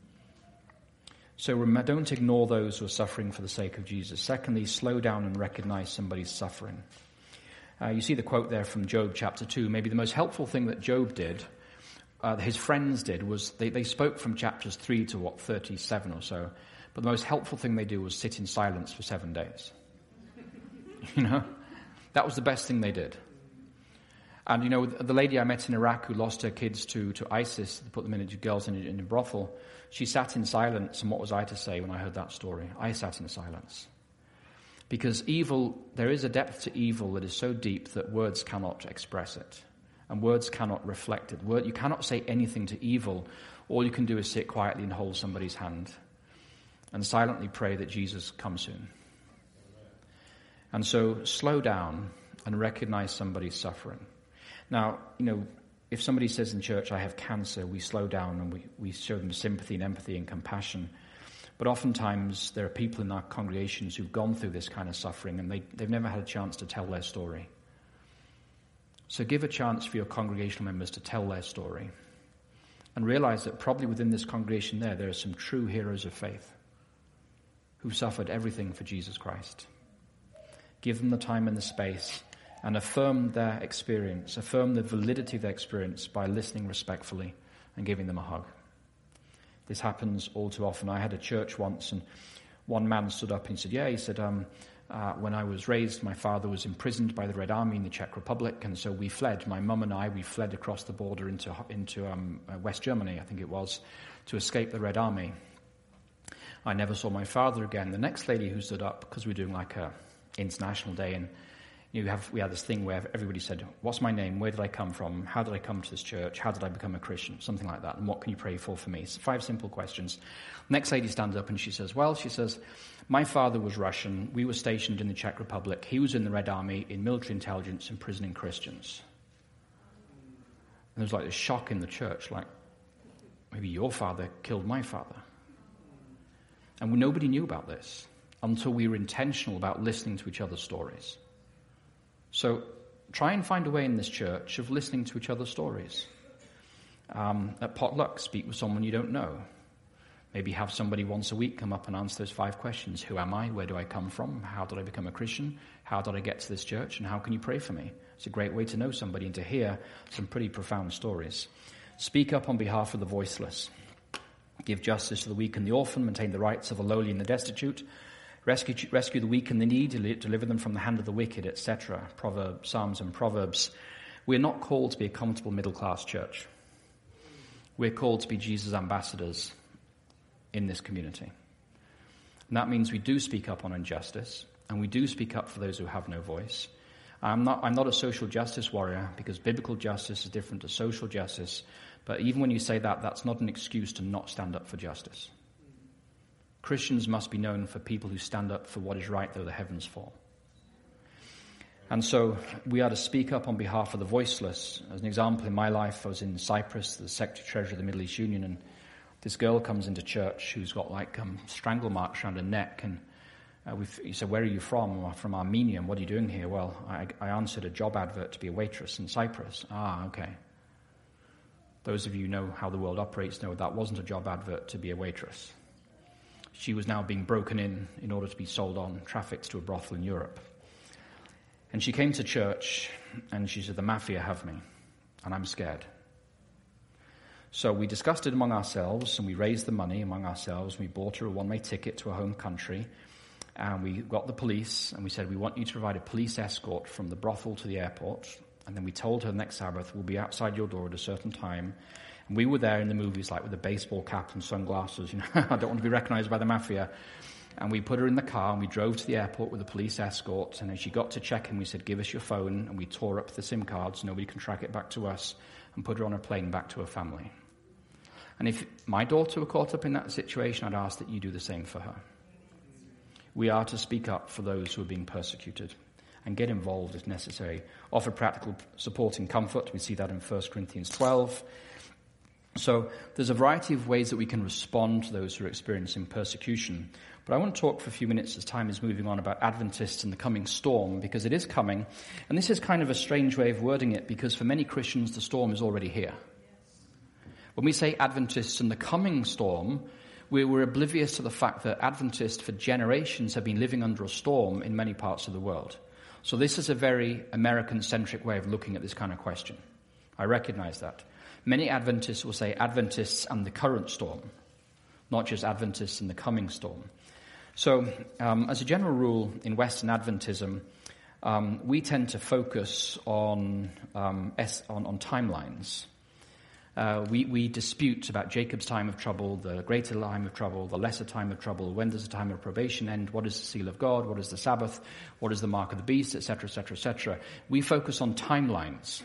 So don't ignore those who are suffering for the sake of Jesus. Secondly, slow down and recognize somebody's suffering. You see the quote there from Job chapter 2. Maybe the most helpful thing that Job did, his friends did, was they spoke from chapters 3 to 37 or so. But the most helpful thing they do was sit in silence for 7 days. That was the best thing they did. And the lady I met in Iraq who lost her kids to ISIS, put them girls in a brothel, she sat in silence. And what was I to say when I heard that story? I sat in silence. Because there is a depth to evil that is so deep that words cannot express it. And words cannot reflect it. You cannot say anything to evil. All you can do is sit quietly and hold somebody's hand and silently pray that Jesus comes soon. And so slow down and recognize somebody's suffering. Now, if somebody says in church, I have cancer, we slow down and we show them sympathy and empathy and compassion. But oftentimes there are people in our congregations who've gone through this kind of suffering and they've never had a chance to tell their story. So give a chance for your congregational members to tell their story. And realize that probably within this congregation there are some true heroes of faith who suffered everything for Jesus Christ. Give them the time and the space and affirm their experience, affirm the validity of their experience by listening respectfully and giving them a hug. This happens all too often. I had a church once, and one man stood up and he said, when I was raised, my father was imprisoned by the Red Army in the Czech Republic, and so we fled. My mum and we fled across the border into West Germany, I think it was, to escape the Red Army. I never saw my father again. The next lady who stood up, because we were doing like a international day, and we had this thing where everybody said, what's my name? Where did I come from? How did I come to this church? How did I become a Christian? Something like that. And what can you pray for me? It's 5 simple questions. Next lady stands up and she says, my father was Russian. We were stationed in the Czech Republic. He was in the Red Army, in military intelligence, imprisoning Christians. And there was like this shock in the church, like, maybe your father killed my father. And nobody knew about this until we were intentional about listening to each other's stories. So try and find a way in this church of listening to each other's stories. At potluck, speak with someone you don't know. Maybe have somebody once a week come up and answer those 5 questions. Who am I? Where do I come from? How did I become a Christian? How did I get to this church? And how can you pray for me? It's a great way to know somebody and to hear some pretty profound stories. Speak up on behalf of the voiceless. Give justice to the weak and the orphan. Maintain the rights of the lowly and the destitute. Rescue the weak and the needy, deliver them from the hand of the wicked, etc. Psalms and Proverbs. We're not called to be a comfortable middle-class church. We're called to be Jesus' ambassadors in this community. And that means we do speak up on injustice, and we do speak up for those who have no voice. I'm not a social justice warrior, because biblical justice is different to social justice. But even when you say that, that's not an excuse to not stand up for justice. Christians must be known for people who stand up for what is right, though the heavens fall. And so we are to speak up on behalf of the voiceless. As an example, in my life, I was in Cyprus, the Secretary-Treasurer of the Middle East Union, and this girl comes into church who's got strangle marks around her neck. And he said, where are you from? I'm from Armenia. What are you doing here? Well, I answered a job advert to be a waitress in Cyprus. Ah, okay. Those of you who know how the world operates know that wasn't a job advert to be a waitress. She was now being broken in order to be sold on, trafficked to a brothel in Europe. And she came to church and she said, the mafia have me and I'm scared. So we discussed it among ourselves and we raised the money among ourselves. We bought her a one-way ticket to her home country and we got the police and we said, we want you to provide a police escort from the brothel to the airport. And then we told her next Sabbath, we'll be outside your door at a certain time. And we were there in the movies, like with a baseball cap and sunglasses. I don't want to be recognized by the mafia. And we put her in the car and we drove to the airport with a police escort. And as she got to check-in, we said, give us your phone. And we tore up the SIM cards. Nobody can track it back to us. And put her on a plane back to her family. And if my daughter were caught up in that situation, I'd ask that you do the same for her. We are to speak up for those who are being persecuted and get involved if necessary. Offer practical support and comfort. We see that in 1 Corinthians 12. So there's a variety of ways that we can respond to those who are experiencing persecution. But I want to talk for a few minutes as time is moving on about Adventists and the coming storm, because it is coming. And this is kind of a strange way of wording it, because for many Christians, the storm is already here. When we say Adventists and the coming storm, we're oblivious to the fact that Adventists for generations have been living under a storm in many parts of the world. So this is a very American-centric way of looking at this kind of question. I recognize that. Many Adventists will say Adventists and the current storm, not just Adventists and the coming storm. So as a general rule in Western Adventism, we tend to focus on timelines. We dispute about Jacob's time of trouble, the greater time of trouble, the lesser time of trouble, when does the time of probation end, what is the seal of God, what is the Sabbath, what is the mark of the beast, etc., etc., etc. We focus on timelines.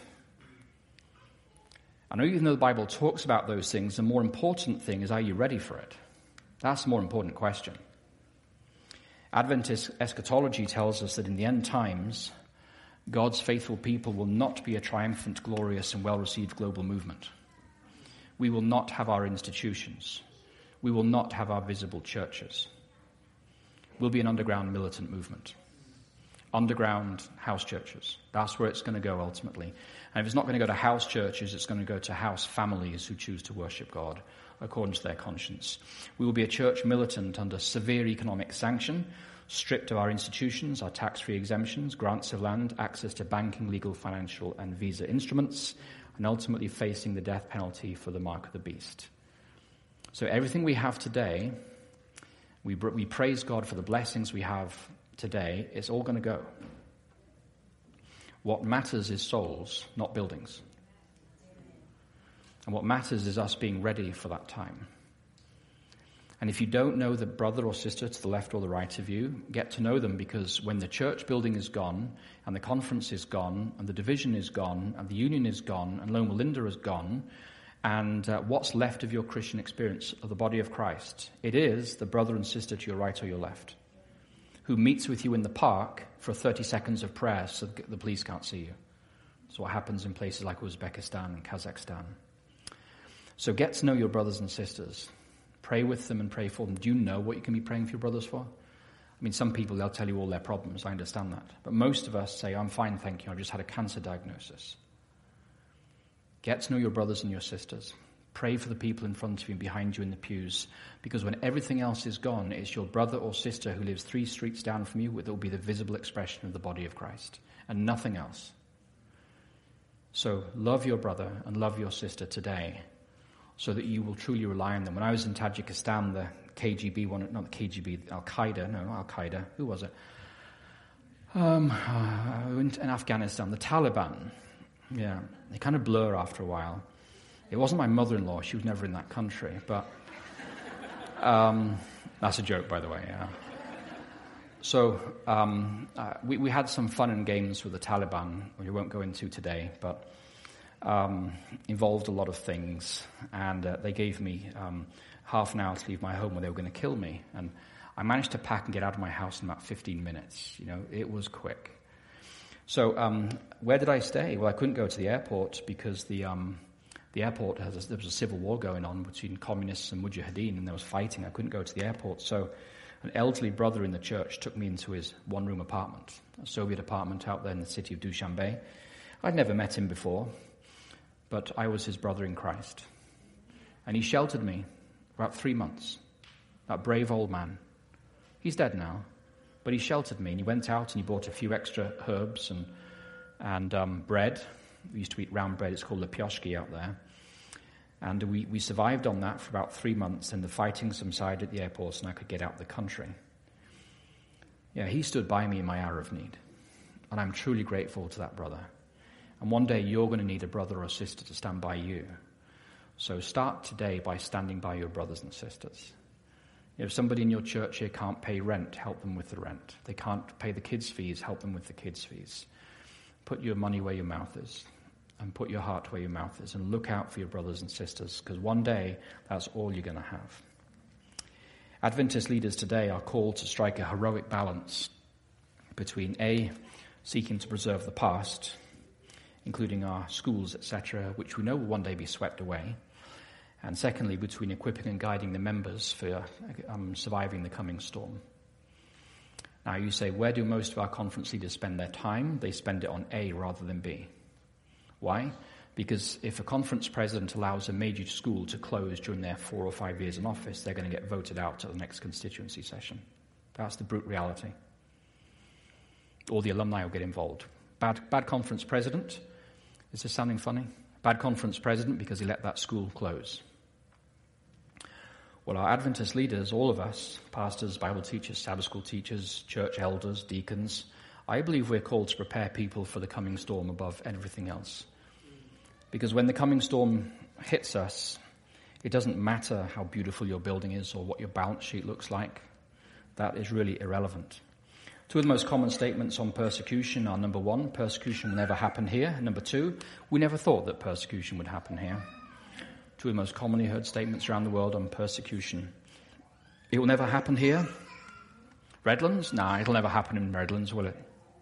I know even though the Bible talks about those things, the more important thing is, are you ready for it? That's the more important question. Adventist eschatology tells us that in the end times, God's faithful people will not be a triumphant, glorious, and well-received global movement. We will not have our institutions. We will not have our visible churches. We'll be an underground militant movement. Underground house churches. That's where it's going to go ultimately. And if it's not going to go to house churches, it's going to go to house families who choose to worship God according to their conscience. We will be a church militant under severe economic sanction, stripped of our institutions, our tax-free exemptions, grants of land, access to banking, legal, financial, and visa instruments, and ultimately facing the death penalty for the mark of the beast. So everything we have today, we praise God for the blessings we have today. It's all going to go. What matters is souls, not buildings. And what matters is us being ready for that time. And if you don't know the brother or sister to the left or the right of you, get to know them, because when the church building is gone, and the conference is gone, and the division is gone, and the union is gone, and Loma Linda is gone, and what's left of your Christian experience of the body of Christ? It is the brother and sister to your right or your left, who meets with you in the park for 30 seconds of prayer so the police can't see you. That's what happens in places like Uzbekistan and Kazakhstan. So get to know your brothers and sisters. Pray with them and pray for them. Do you know what you can be praying for your brothers for? I mean, some people, they'll tell you all their problems. I understand that. But most of us say, I'm fine, thank you. I've just had a cancer diagnosis. Get to know your brothers and your sisters. Pray for the people in front of you and behind you in the pews. Because when everything else is gone, it's your brother or sister who lives 3 streets down from you that will be the visible expression of the body of Christ. And nothing else. So love your brother and love your sister today, so that you will truly rely on them. When I was in Tajikistan, the KGB, not the KGB, Al-Qaeda, who was it? In Afghanistan, the Taliban. Yeah, they kind of blur after a while. It wasn't my mother-in-law, she was never in that country, but that's a joke, by the way, yeah. So we had some fun and games with the Taliban, which we won't go into today, but involved a lot of things, and they gave me half an hour to leave my home where they were going to kill me, and I managed to pack and get out of my house in about 15 minutes. You know, it was quick. So where did I stay? Well, I couldn't go to the airport because the airport there was a civil war going on between communists and mujahideen, and there was fighting. I couldn't go to the airport, so an elderly brother in the church took me into his one-room apartment, a Soviet apartment out there in the city of Dushanbe. I'd never met him before, but I was his brother in Christ. And he sheltered me for about 3 months. That brave old man. He's dead now, but he sheltered me, and he went out and he bought a few extra herbs and bread. We used to eat round bread. It's called lepioshki out there. And we survived on that for about 3 months, and the fighting subsided at the airports, and I could get out of the country. Yeah, he stood by me in my hour of need, and I'm truly grateful to that brother. And one day you're going to need a brother or sister to stand by you. So start today by standing by your brothers and sisters. If somebody in your church here can't pay rent, help them with the rent. They can't pay the kids' fees, help them with the kids' fees. Put your money where your mouth is. and put your heart where your mouth is and look out for your brothers and sisters, because one day that's all you're going to have. Adventist leaders today are called to strike a heroic balance between A, seeking to preserve the past, including our schools, etc., which we know will one day be swept away, and secondly, between equipping and guiding the members for surviving the coming storm. Now you say, where do most of our conference leaders spend their time? They spend it on A rather than B. Why? Because if a conference president allows a major school to close during their 4 or 5 years in office, they're going to get voted out at the next constituency session. That's the brute reality. Or the alumni will get involved. Bad conference president. Is this sounding funny? Bad conference president because he let that school close. Well, our Adventist leaders, all of us, pastors, Bible teachers, Sabbath school teachers, church elders, deacons, I believe we're called to prepare people for the coming storm above everything else. Because when the coming storm hits us, it doesn't matter how beautiful your building is or what your balance sheet looks like. That is really irrelevant. Two of the most common statements on persecution are, number one, persecution will never happen here. And number two, we never thought that persecution would happen here. Two of the most commonly heard statements around the world on persecution. It will never happen here. Redlands? Nah, it'll never happen in Redlands, will it?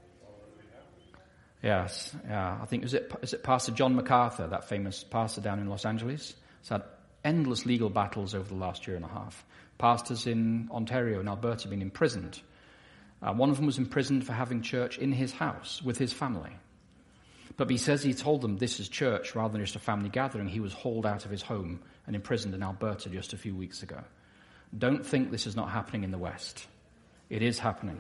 Yes, yeah. I think, is it Pastor John MacArthur, that famous pastor down in Los Angeles? He's had endless legal battles over the last year and a half. Pastors in Ontario and Alberta have been imprisoned. One of them was imprisoned for having church in his house with his family. But he says he told them this is church rather than just a family gathering. He was hauled out of his home and imprisoned in Alberta just a few weeks ago. Don't think this is not happening in the West. It is happening.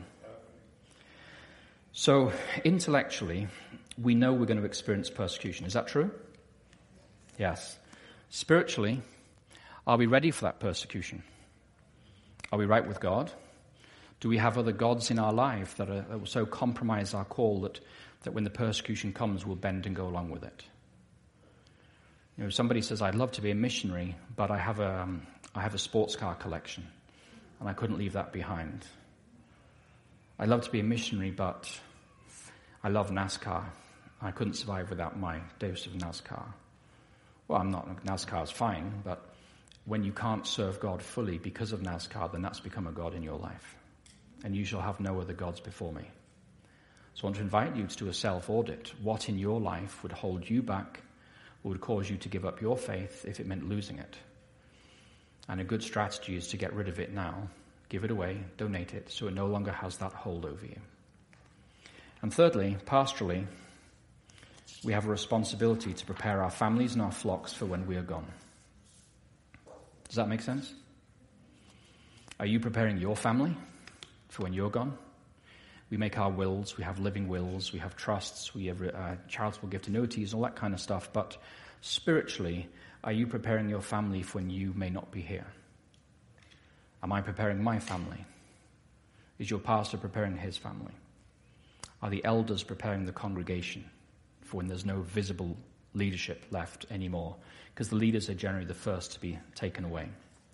So, intellectually, we know we're going to experience persecution. Is that true? Yes. Spiritually, are we ready for that persecution? Are we right with God? Do we have other gods in our life that will so compromise our call that when the persecution comes, we'll bend and go along with it? You know, somebody says, I'd love to be a missionary, but I have a sports car collection, and I couldn't leave that behind. I'd love to be a missionary, but I love NASCAR. I couldn't survive without my dose of NASCAR. Well, NASCAR's fine, but when you can't serve God fully because of NASCAR, then that's become a God in your life. And you shall have no other gods before me. So I want to invite you to do a self-audit. What in your life would hold you back, or would cause you to give up your faith if it meant losing it? And a good strategy is to get rid of it now. Give it away, donate it, so it no longer has that hold over you. And thirdly, pastorally, we have a responsibility to prepare our families and our flocks for when we are gone. Does that make sense? Are you preparing your family for when you're gone? We make our wills, we have living wills, we have trusts, we have charitable gift annuities, all that kind of stuff. But spiritually, are you preparing your family for when you may not be here? Am I preparing my family? Is your pastor preparing his family? Are the elders preparing the congregation for when there's no visible leadership left anymore? Because the leaders are generally the first to be taken away.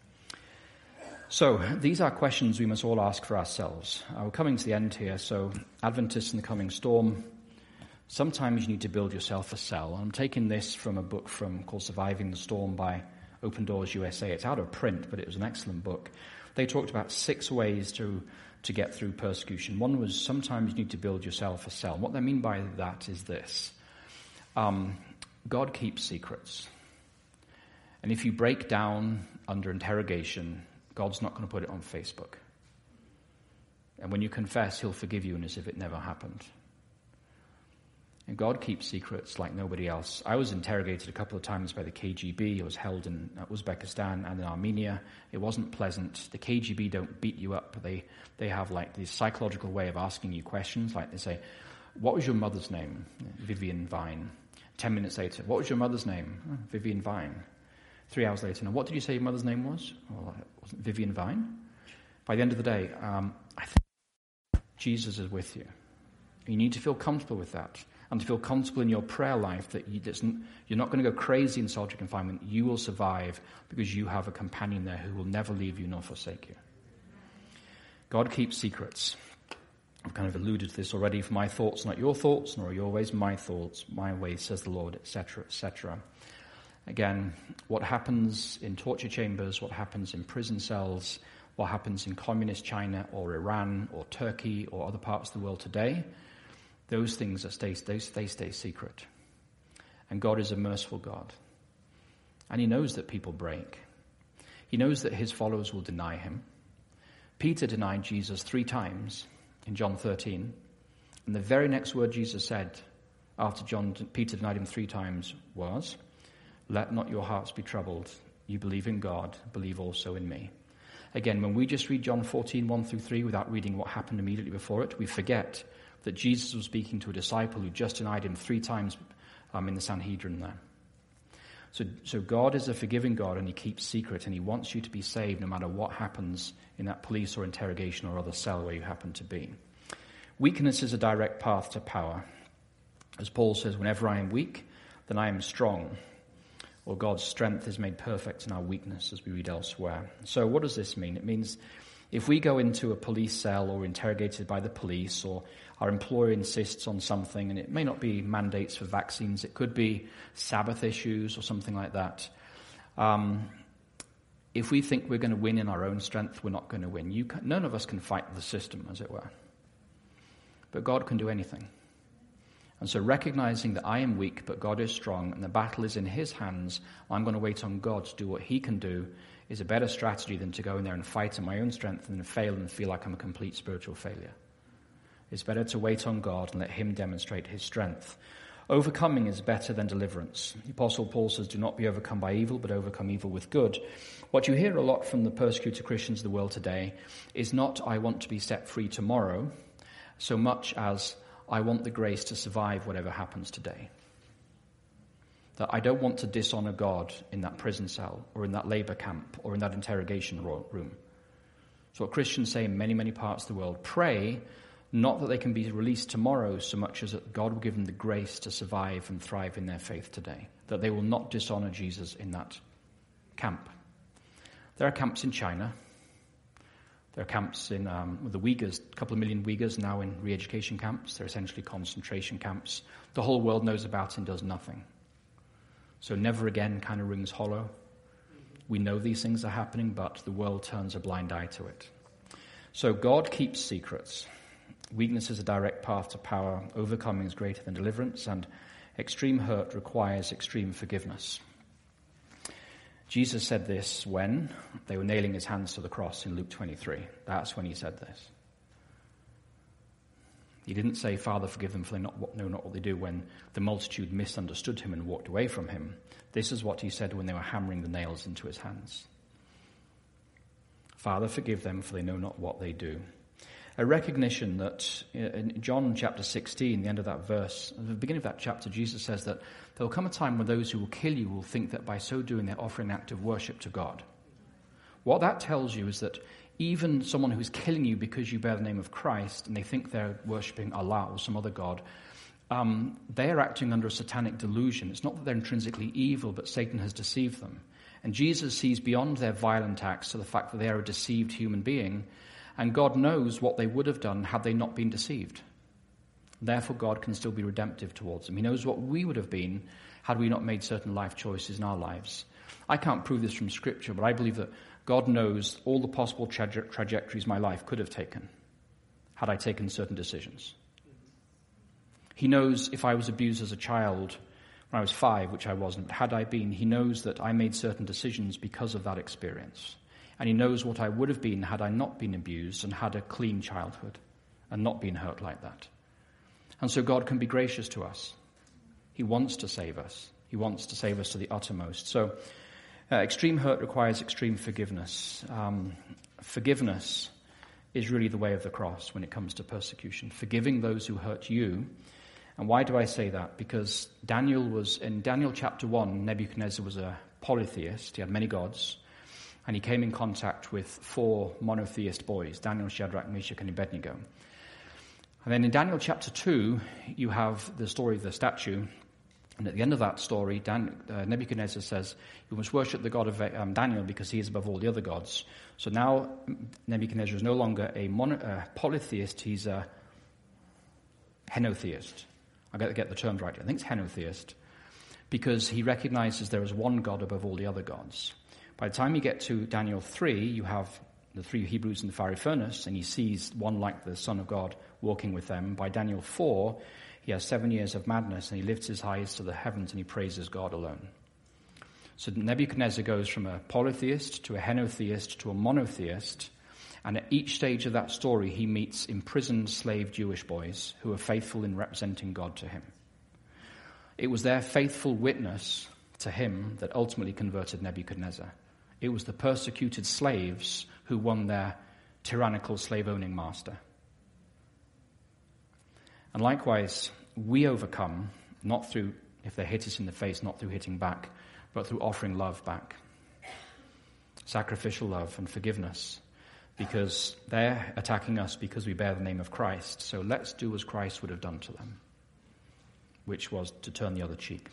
So these are questions we must all ask for ourselves. We're coming to the end here, so Adventists in the coming storm, sometimes you need to build yourself a cell. I'm taking this from a book called Surviving the Storm by Open Doors USA. It's out of print, but it was an excellent book. They talked about 6 ways to get through persecution. One was sometimes you need to build yourself a cell. What they mean by that is this. God keeps secrets. And if you break down under interrogation, God's not going to put it on Facebook. And when you confess, he'll forgive you and as if it never happened. And God keeps secrets like nobody else. I was interrogated a couple of times by the KGB. I was held in Uzbekistan and in Armenia. It wasn't pleasant. The KGB don't beat you up. They have like this psychological way of asking you questions. Like they say, what was your mother's name? Vivian Vine. 10 minutes later, what was your mother's name? Oh, Vivian Vine. 3 hours later, now what did you say your mother's name was? Well, it wasn't Vivian Vine. By the end of the day, I think Jesus is with you. You need to feel comfortable with that. And to feel comfortable in your prayer life that you're not going to go crazy in solitary confinement. You will survive because you have a companion there who will never leave you nor forsake you. God keeps secrets. I've kind of alluded to this already. For my thoughts, not your thoughts, nor are your ways my thoughts, my ways, says the Lord, etc., etc. Again, what happens in torture chambers, what happens in prison cells, what happens in communist China or Iran or Turkey or other parts of the world today, those things they stay secret. And God is a merciful God. And he knows that people break. He knows that his followers will deny him. Peter denied Jesus 3 times in John 13. And the very next word Jesus said after Peter denied him 3 times was, "Let not your hearts be troubled. You believe in God, believe also in me." Again, when we just read John 14, 1 through 3, without reading what happened immediately before it, we forget that Jesus was speaking to a disciple who just denied him 3 times in the Sanhedrin there. So God is a forgiving God, and he keeps secret, and he wants you to be saved no matter what happens in that police or interrogation or other cell where you happen to be. Weakness is a direct path to power. As Paul says, whenever I am weak, then I am strong. Or God's strength is made perfect in our weakness, as we read elsewhere. So what does this mean? It means if we go into a police cell or interrogated by the police, or our employer insists on something, and it may not be mandates for vaccines, it could be Sabbath issues or something like that. If we think we're going to win in our own strength, we're not going to win. None of us can fight the system, as it were. But God can do anything. And so recognizing that I am weak, but God is strong, and the battle is in his hands, I'm going to wait on God to do what he can do, is a better strategy than to go in there and fight in my own strength and then fail and feel like I'm a complete spiritual failure. It's better to wait on God and let him demonstrate his strength. Overcoming is better than deliverance. The Apostle Paul says, "Do not be overcome by evil, but overcome evil with good." What you hear a lot from the persecuted Christians of the world today is not, "I want to be set free tomorrow," so much as, "I want the grace to survive whatever happens today." That I don't want to dishonor God in that prison cell or in that labor camp or in that interrogation room. So what Christians say in many, many parts of the world, pray not that they can be released tomorrow so much as that God will give them the grace to survive and thrive in their faith today. That they will not dishonor Jesus in that camp. There are camps in China. There are camps in the Uyghurs, a couple of million Uyghurs now in re-education camps. They're essentially concentration camps. The whole world knows about and does nothing. So never again kind of rings hollow. We know these things are happening, but the world turns a blind eye to it. So God keeps secrets. Weakness is a direct path to power. Overcoming is greater than deliverance, and extreme hurt requires extreme forgiveness. Jesus said this when they were nailing his hands to the cross in Luke 23. That's when he said this. He didn't say, "Father, forgive them, for they know not what they do," when the multitude misunderstood him and walked away from him. This is what he said when they were hammering the nails into his hands. "Father, forgive them, for they know not what they do." A recognition that in John chapter 16, the end of that verse, at the beginning of that chapter, Jesus says that there will come a time when those who will kill you will think that by so doing they're offering an act of worship to God. What that tells you is that even someone who's killing you because you bear the name of Christ and they think they're worshipping Allah or some other God, they are acting under a satanic delusion. It's not that they're intrinsically evil, but Satan has deceived them. And Jesus sees beyond their violent acts to the fact that they are a deceived human being, and God knows what they would have done had they not been deceived. Therefore, God can still be redemptive towards them. He knows what we would have been had we not made certain life choices in our lives. I can't prove this from Scripture, but I believe that God knows all the possible trajectories my life could have taken had I taken certain decisions. He knows if I was abused as a child when I was 5, which I wasn't, had I been, he knows that I made certain decisions because of that experience. And he knows what I would have been had I not been abused and had a clean childhood and not been hurt like that. And so God can be gracious to us. He wants to save us. He wants to save us to the uttermost. So extreme hurt requires extreme forgiveness. Forgiveness is really the way of the cross when it comes to persecution. Forgiving those who hurt you. And why do I say that? Because in Daniel chapter 1, Nebuchadnezzar was a polytheist. He had many gods. And he came in contact with 4 monotheist boys, Daniel, Shadrach, Meshach, and Abednego. And then in Daniel chapter 2, you have the story of the statue. And at the end of that story, Nebuchadnezzar says, "You must worship the God of Daniel because he is above all the other gods." So now Nebuchadnezzar is no longer a polytheist, he's a henotheist. I've got to get the terms right. I think it's henotheist, because he recognizes there is one God above all the other gods. By the time you get to Daniel 3, you have the three Hebrews in the fiery furnace, and he sees one like the Son of God walking with them. By Daniel 4, he has 7 years of madness, and he lifts his eyes to the heavens and he praises God alone. So Nebuchadnezzar goes from a polytheist to a henotheist to a monotheist, and at each stage of that story he meets imprisoned slave Jewish boys who are faithful in representing God to him. It was their faithful witness to him that ultimately converted Nebuchadnezzar. It was the persecuted slaves who won their tyrannical slave-owning master. And likewise, we overcome, not through, if they hit us in the face, not through hitting back, but through offering love back. Sacrificial love and forgiveness. Because they're attacking us because we bear the name of Christ. So let's do as Christ would have done to them, which was to turn the other cheek.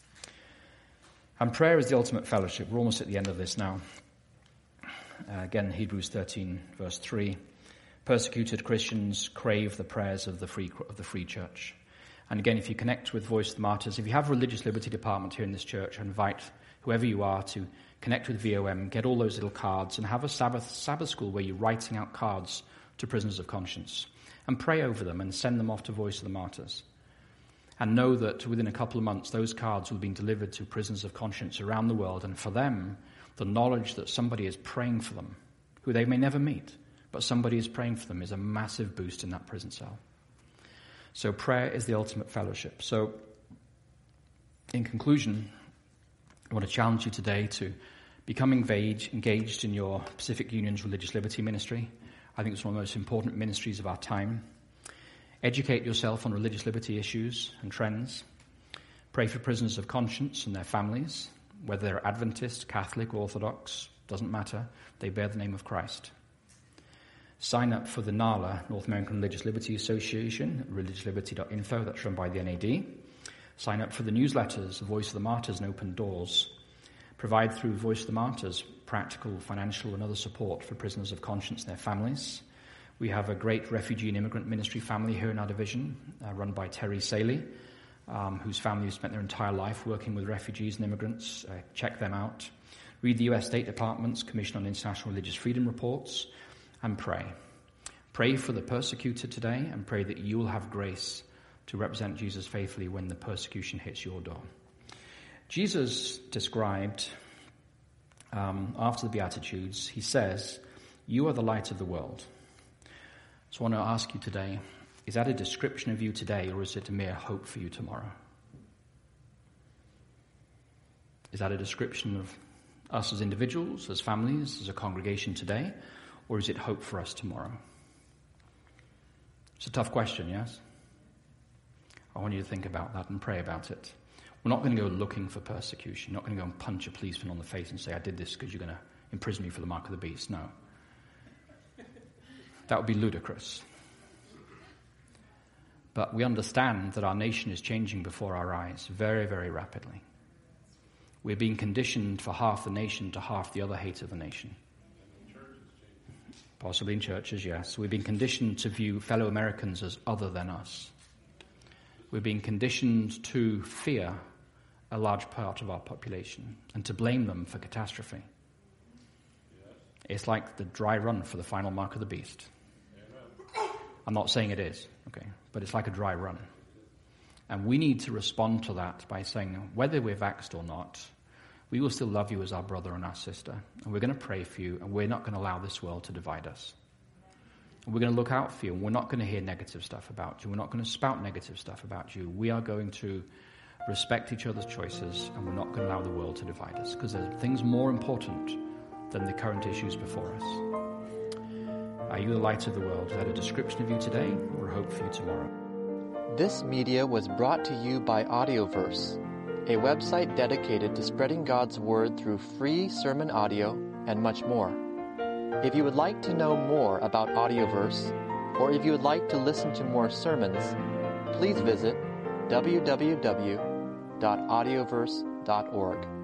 And prayer is the ultimate fellowship. We're almost at the end of this now. Again, Hebrews 13, verse 3. Persecuted Christians crave the prayers of the free church. And again, if you connect with Voice of the Martyrs, if you have a religious liberty department here in this church, I invite whoever you are to connect with VOM, get all those little cards, and have a Sabbath school where you're writing out cards to prisoners of conscience. And pray over them and send them off to Voice of the Martyrs. And know that within a couple of months, those cards will be delivered to prisoners of conscience around the world. And for them, the knowledge that somebody is praying for them, who they may never meet, but somebody is praying for them, is a massive boost in that prison cell. So prayer is the ultimate fellowship. So, in conclusion, I want to challenge you today to become engaged in your Pacific Union's religious liberty ministry. I think it's one of the most important ministries of our time. Educate yourself on religious liberty issues and trends. Pray for prisoners of conscience and their families, whether they're Adventist, Catholic, Orthodox, doesn't matter. They bear the name of Christ. Sign up for the NALA, North American Religious Liberty Association, religiousliberty.info, that's run by the NAD. Sign up for the newsletters, Voice of the Martyrs and Open Doors. Provide through Voice of the Martyrs practical, financial and other support for prisoners of conscience and their families. We have a great refugee and immigrant ministry family here in our division, run by Terry Saley, whose family has spent their entire life working with refugees and immigrants. Check them out. Read the U.S. State Department's Commission on International Religious Freedom reports, and pray. Pray for the persecuted today, and pray that you will have grace to represent Jesus faithfully when the persecution hits your door. Jesus described, after the Beatitudes, he says, "You are the light of the world." So I want to ask you today, is that a description of you today, or is it a mere hope for you tomorrow? Is that a description of us as individuals, as families, as a congregation today, or is it hope for us tomorrow? It's a tough question, yes? I want you to think about that and pray about it. We're not going to go looking for persecution. You're not going to go and punch a policeman on the face and say, "I did this because you're going to imprison me for the mark of the beast." No. That would be ludicrous. But we understand that our nation is changing before our eyes very, very rapidly. We're being conditioned for half the nation to half the other hate of the nation. Possibly in churches, yes. We've been conditioned to view fellow Americans as other than us. We're being conditioned to fear a large part of our population and to blame them for catastrophe. It's like the dry run for the final mark of the beast. I'm not saying it is, okay, but it's like a dry run. And we need to respond to that by saying, whether we're vaxxed or not, we will still love you as our brother and our sister. And we're going to pray for you, and we're not going to allow this world to divide us. And we're going to look out for you, and we're not going to hear negative stuff about you. We're not going to spout negative stuff about you. We are going to respect each other's choices, and we're not going to allow the world to divide us, because there are things more important than the current issues before us. Are you the light of the world? Is that a description of you today, or a hope for you tomorrow? This media was brought to you by Audioverse, a website dedicated to spreading God's Word through free sermon audio and much more. If you would like to know more about Audioverse, or if you would like to listen to more sermons, please visit www.audioverse.org.